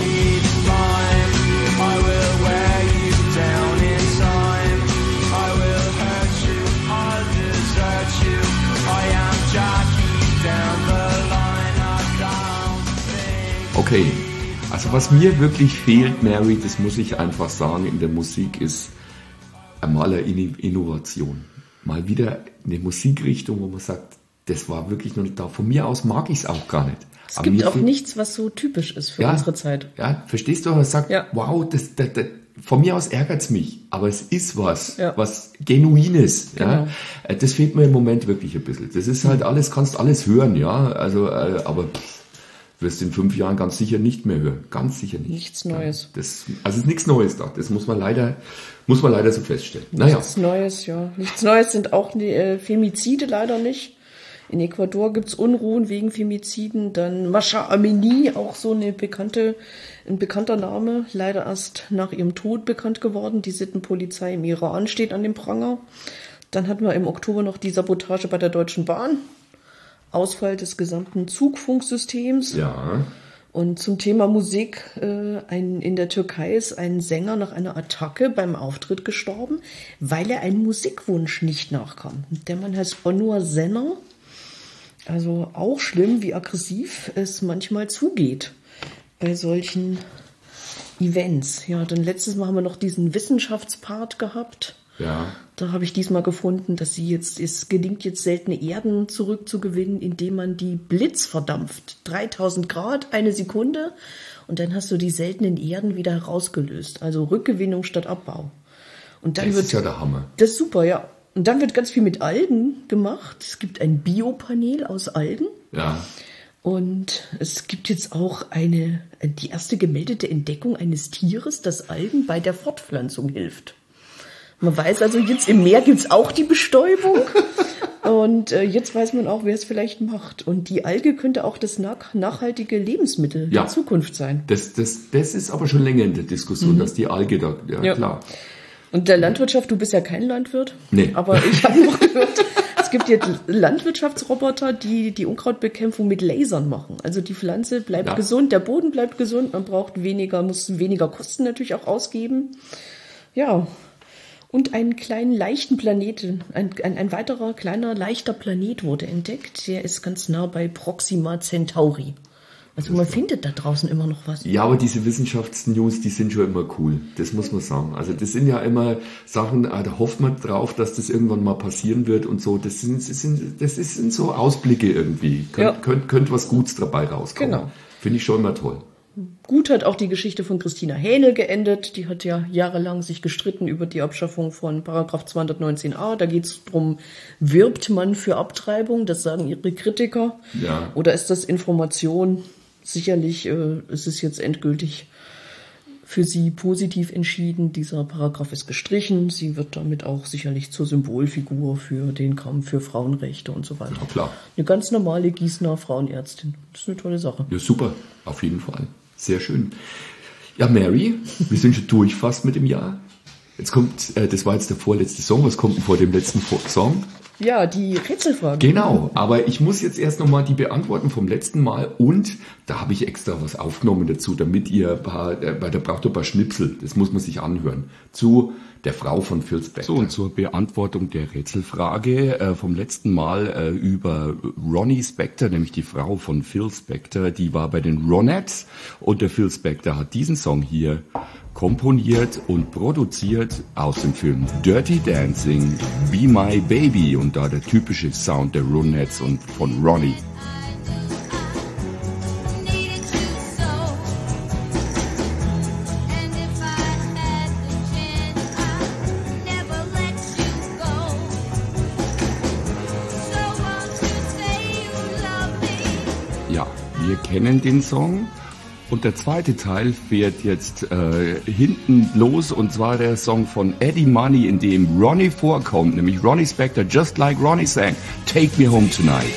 Okay, also was mir wirklich fehlt, Mary, das muss ich einfach sagen, in der Musik ist einmal eine Innovation. mal wieder eine Musikrichtung, wo man sagt, das war wirklich noch nicht da. Von mir aus mag ich es auch gar nicht. Es gibt auch nichts, was so typisch ist für unsere Zeit. Ja, verstehst du? Man sagt, wow, das von mir aus ärgert es mich, aber es ist was Genuines. Genau. Ja? Das fehlt mir im Moment wirklich ein bisschen. Das ist halt alles, kannst alles hören, ja. Also, aber wirst in 5 Jahren ganz sicher nicht mehr hören. Ganz sicher nicht. Nichts Neues. Also ist nichts Neues da. Das muss man leider so feststellen. Nichts Neues, ja. Nichts Neues sind auch die Femizide leider nicht. In Ecuador gibt's Unruhen wegen Femiziden. Dann Masha Amini, auch so ein bekannter Name, leider erst nach ihrem Tod bekannt geworden. Die Sittenpolizei im Iran steht an dem Pranger. Dann hatten wir im Oktober noch die Sabotage bei der Deutschen Bahn. Ausfall des gesamten Zugfunksystems. Ja. Und zum Thema Musik, in der Türkei ist ein Sänger nach einer Attacke beim Auftritt gestorben, weil er einem Musikwunsch nicht nachkam. Der Mann heißt Onur Senner. Also auch schlimm, wie aggressiv es manchmal zugeht bei solchen Events. Ja, dann letztes Mal haben wir noch diesen Wissenschaftspart gehabt. Ja. Da habe ich diesmal gefunden, dass es gelingt jetzt seltene Erden zurückzugewinnen, indem man die blitzverdampft. 3000 Grad, 1 Sekunde und dann hast du die seltenen Erden wieder herausgelöst. Also Rückgewinnung statt Abbau. Und dann das ist ja der Hammer. Das ist super, ja. Und dann wird ganz viel mit Algen gemacht. Es gibt ein Biopanel aus Algen. Ja. Und es gibt jetzt auch die erste gemeldete Entdeckung eines Tieres, das Algen bei der Fortpflanzung hilft. Man weiß also, jetzt im Meer gibt's auch die Bestäubung. Und jetzt weiß man auch, wer es vielleicht macht. Und die Alge könnte auch das nachhaltige Lebensmittel der Zukunft sein. Das ist aber schon länger in der Diskussion, dass die Alge da, klar. Und der Landwirtschaft, du bist ja kein Landwirt. Nee. Aber ich habe noch gehört, es gibt jetzt Landwirtschaftsroboter, die Unkrautbekämpfung mit Lasern machen. Also die Pflanze bleibt gesund, der Boden bleibt gesund, man muss weniger Kosten natürlich auch ausgeben. Ja. Und einen kleinen, leichten Planeten, ein weiterer, kleiner, leichter Planet wurde entdeckt. Der ist ganz nah bei Proxima Centauri. Also man findet da draußen immer noch was. Ja, aber diese Wissenschaftsnews, die sind schon immer cool. Das muss man sagen. Also das sind ja immer Sachen, da hofft man drauf, dass das irgendwann mal passieren wird und so. Das sind so Ausblicke irgendwie. Könnte was Gutes dabei rauskommen. Genau. Finde ich schon immer toll. Gut hat auch die Geschichte von Christina Hähnel geendet. Die hat ja jahrelang sich gestritten über die Abschaffung von Paragraph 219a. Da geht es darum, wirbt man für Abtreibung? Das sagen ihre Kritiker. Ja. Oder ist das Information? Sicherlich ist es jetzt endgültig für sie positiv entschieden. Dieser Paragraph ist gestrichen. Sie wird damit auch sicherlich zur Symbolfigur für den Kampf für Frauenrechte und so weiter. Ja, klar. Eine ganz normale Gießener Frauenärztin. Das ist eine tolle Sache. Ja, super. Auf jeden Fall. Sehr schön. Ja, Mary, wir sind schon durch fast mit dem Jahr. Jetzt kommt, das war jetzt der vorletzte Song. Was kommt denn vor dem letzten Song? Ja, die Rätselfrage. Genau, aber ich muss jetzt erst nochmal die beantworten vom letzten Mal und da habe ich extra was aufgenommen dazu, damit ihr weil da braucht ihr ein paar Schnipsel, das muss man sich anhören, zu der Frau von Phil Spector. So, und zur Beantwortung der Rätselfrage vom letzten Mal über Ronnie Spector, nämlich die Frau von Phil Spector, die war bei den Ronettes und der Phil Spector hat diesen Song hier komponiert und produziert aus dem Film Dirty Dancing, Be My Baby und da der typische Sound der Ronettes und von Ronnie. Ja, wir kennen den Song. Und der zweite Teil fährt jetzt hinten los, und zwar der Song von Eddie Money, in dem Ronnie vorkommt, nämlich Ronnie Spector, Just Like Ronnie sang, Take Me Home Tonight.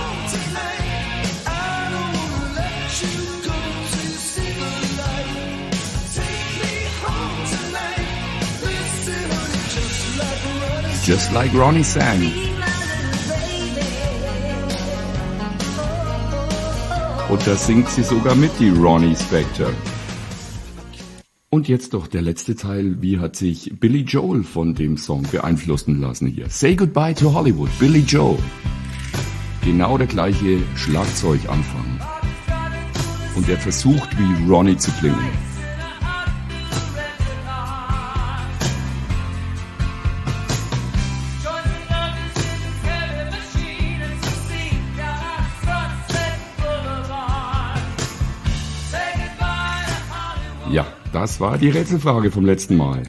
Just Like Ronnie sang. Und da singt sie sogar mit, die Ronnie Spector. Und jetzt doch der letzte Teil. Wie hat sich Billy Joel von dem Song beeinflussen lassen hier? Say Goodbye to Hollywood, Billy Joel. Genau der gleiche Schlagzeuganfang. Und er versucht, wie Ronnie zu klingen. Das war die Rätselfrage vom letzten Mal.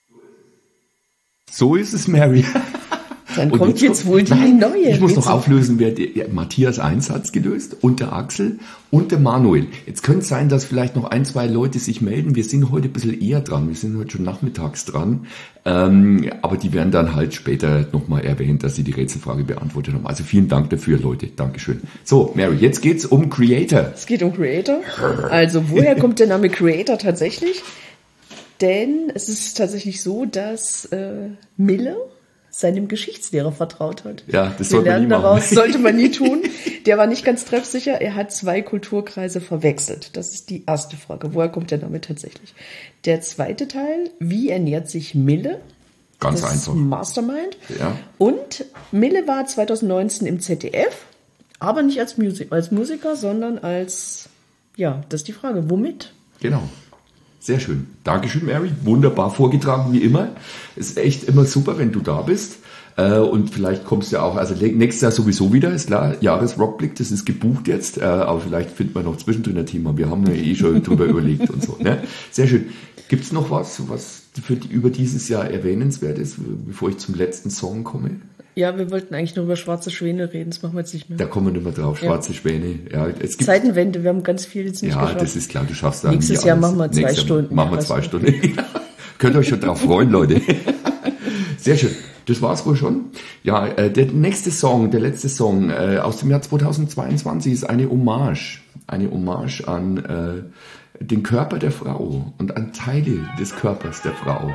So ist es, Mary. Dann kommt jetzt wohl die neue. Ich muss noch auflösen, wer Matthias 1 hat's gelöst und der Axel und der Manuel. Jetzt könnte es sein, dass vielleicht noch 1, 2 Leute sich melden. Wir sind heute ein bisschen eher dran. Wir sind heute schon nachmittags dran. Aber die werden dann halt später nochmal erwähnt, dass sie die Rätselfrage beantwortet haben. Also vielen Dank dafür, Leute. Dankeschön. So, Mary, jetzt geht's um Creator. Es geht um Creator. Also woher kommt der Name Creator tatsächlich? Denn es ist tatsächlich so, dass Mille seinem Geschichtslehrer vertraut hat. Ja, das sollte man nie machen. Daraus sollte man nie tun. Der war nicht ganz treffsicher. Er hat 2 Kulturkreise verwechselt. Das ist die erste Frage. Woher kommt der Name tatsächlich? Der zweite Teil, wie ernährt sich Mille? Ganz das einfach. Mastermind. Ja. Und Mille war 2019 im ZDF, aber nicht als Musiker, sondern als, ja, das ist die Frage, womit? Genau. Sehr schön. Dankeschön, Mary. Wunderbar vorgetragen, wie immer. Ist echt immer super, wenn du da bist. Und vielleicht kommst du ja auch, also nächstes Jahr sowieso wieder, ist klar, Jahresrockblick, das ist gebucht jetzt, aber vielleicht finden wir noch zwischendrin ein Thema. Wir haben ja eh schon drüber überlegt und so. Ne? Sehr schön. Gibt's noch was über dieses Jahr erwähnenswert ist, bevor ich zum letzten Song komme? Ja, wir wollten eigentlich nur über schwarze Schwäne reden, das machen wir jetzt nicht mehr. Da kommen wir nicht mehr drauf, schwarze Schwäne. Ja, es gibt Zeitenwende, wir haben ganz viel jetzt nicht geschafft. Ja, das ist klar, du schaffst da Nächstes Jahr machen wir 2 Stunden. Machen wir 2 Stunden. Könnt ihr euch schon drauf freuen, Leute. Sehr schön. Das war's wohl schon. Ja, der letzte Song aus dem Jahr 2022 ist eine Hommage an den Körper der Frau und an Teile des Körpers der Frau.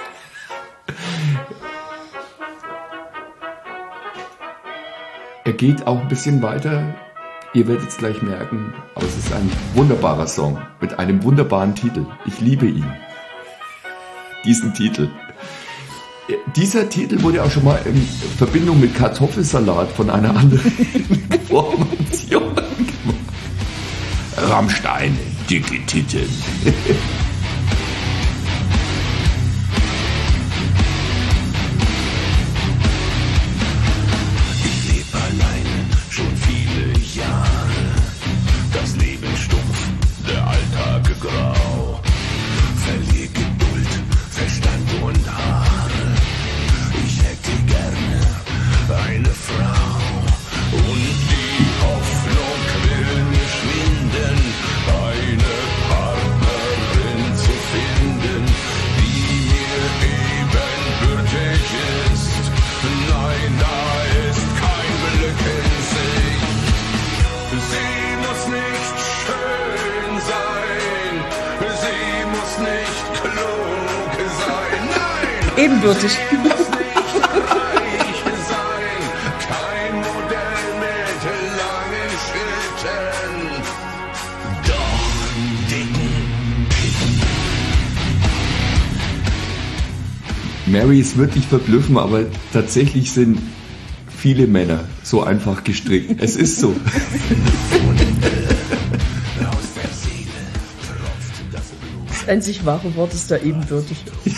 Er geht auch ein bisschen weiter, ihr werdet es gleich merken, aber es ist ein wunderbarer Song mit einem wunderbaren Titel. Ich liebe ihn. Diesen Titel. Dieser Titel wurde auch schon mal in Verbindung mit Kartoffelsalat von einer anderen Formation gemacht. Rammstein, dicke Titten. Grau, verlier Geduld, Verstand und Haare. Ich hätte gerne eine Frau und die Hoffnung will mir schwinden, eine Partnerin zu finden, die mir ebenbürtig ist. Nein, da ist kein Glück in sich. Sie muss nicht schön sein. Sie muss nicht klug sein, nein! Ebenbürtig. Sie muss nicht reich sein, kein Modell mit langen Schritten, doch dicken Pitten. Mary, es wird dich verblüffen, aber tatsächlich sind viele Männer so einfach gestrickt. Es ist so. Das einzig wahre Wort ist da ebenbürtig.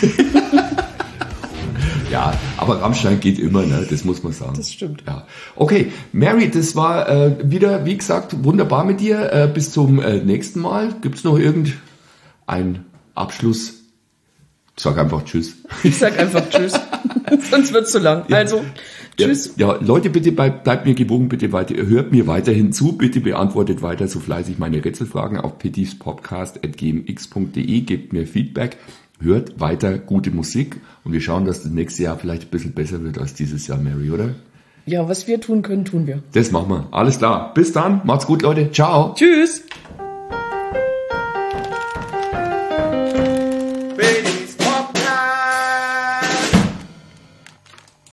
Ja, aber Rammstein geht immer, ne? Das muss man sagen. Das stimmt. Ja. Okay, Mary, das war wieder, wie gesagt, wunderbar mit dir. Bis zum nächsten Mal. Gibt's noch irgendeinen Abschluss? Sag einfach Tschüss. Ich sag einfach Tschüss. Sonst wird's zu lang. Ja. Also, tschüss. Ja, Leute, bitte bleibt mir gewogen, bitte weiter, hört mir weiterhin zu, bitte beantwortet weiter so fleißig meine Rätselfragen auf petivspodcast@gmx.de, gebt mir Feedback, hört weiter gute Musik und wir schauen, dass das nächste Jahr vielleicht ein bisschen besser wird als dieses Jahr, Mary, oder? Ja, was wir tun können, tun wir. Das machen wir. Alles klar. Bis dann. Macht's gut, Leute. Ciao. Tschüss.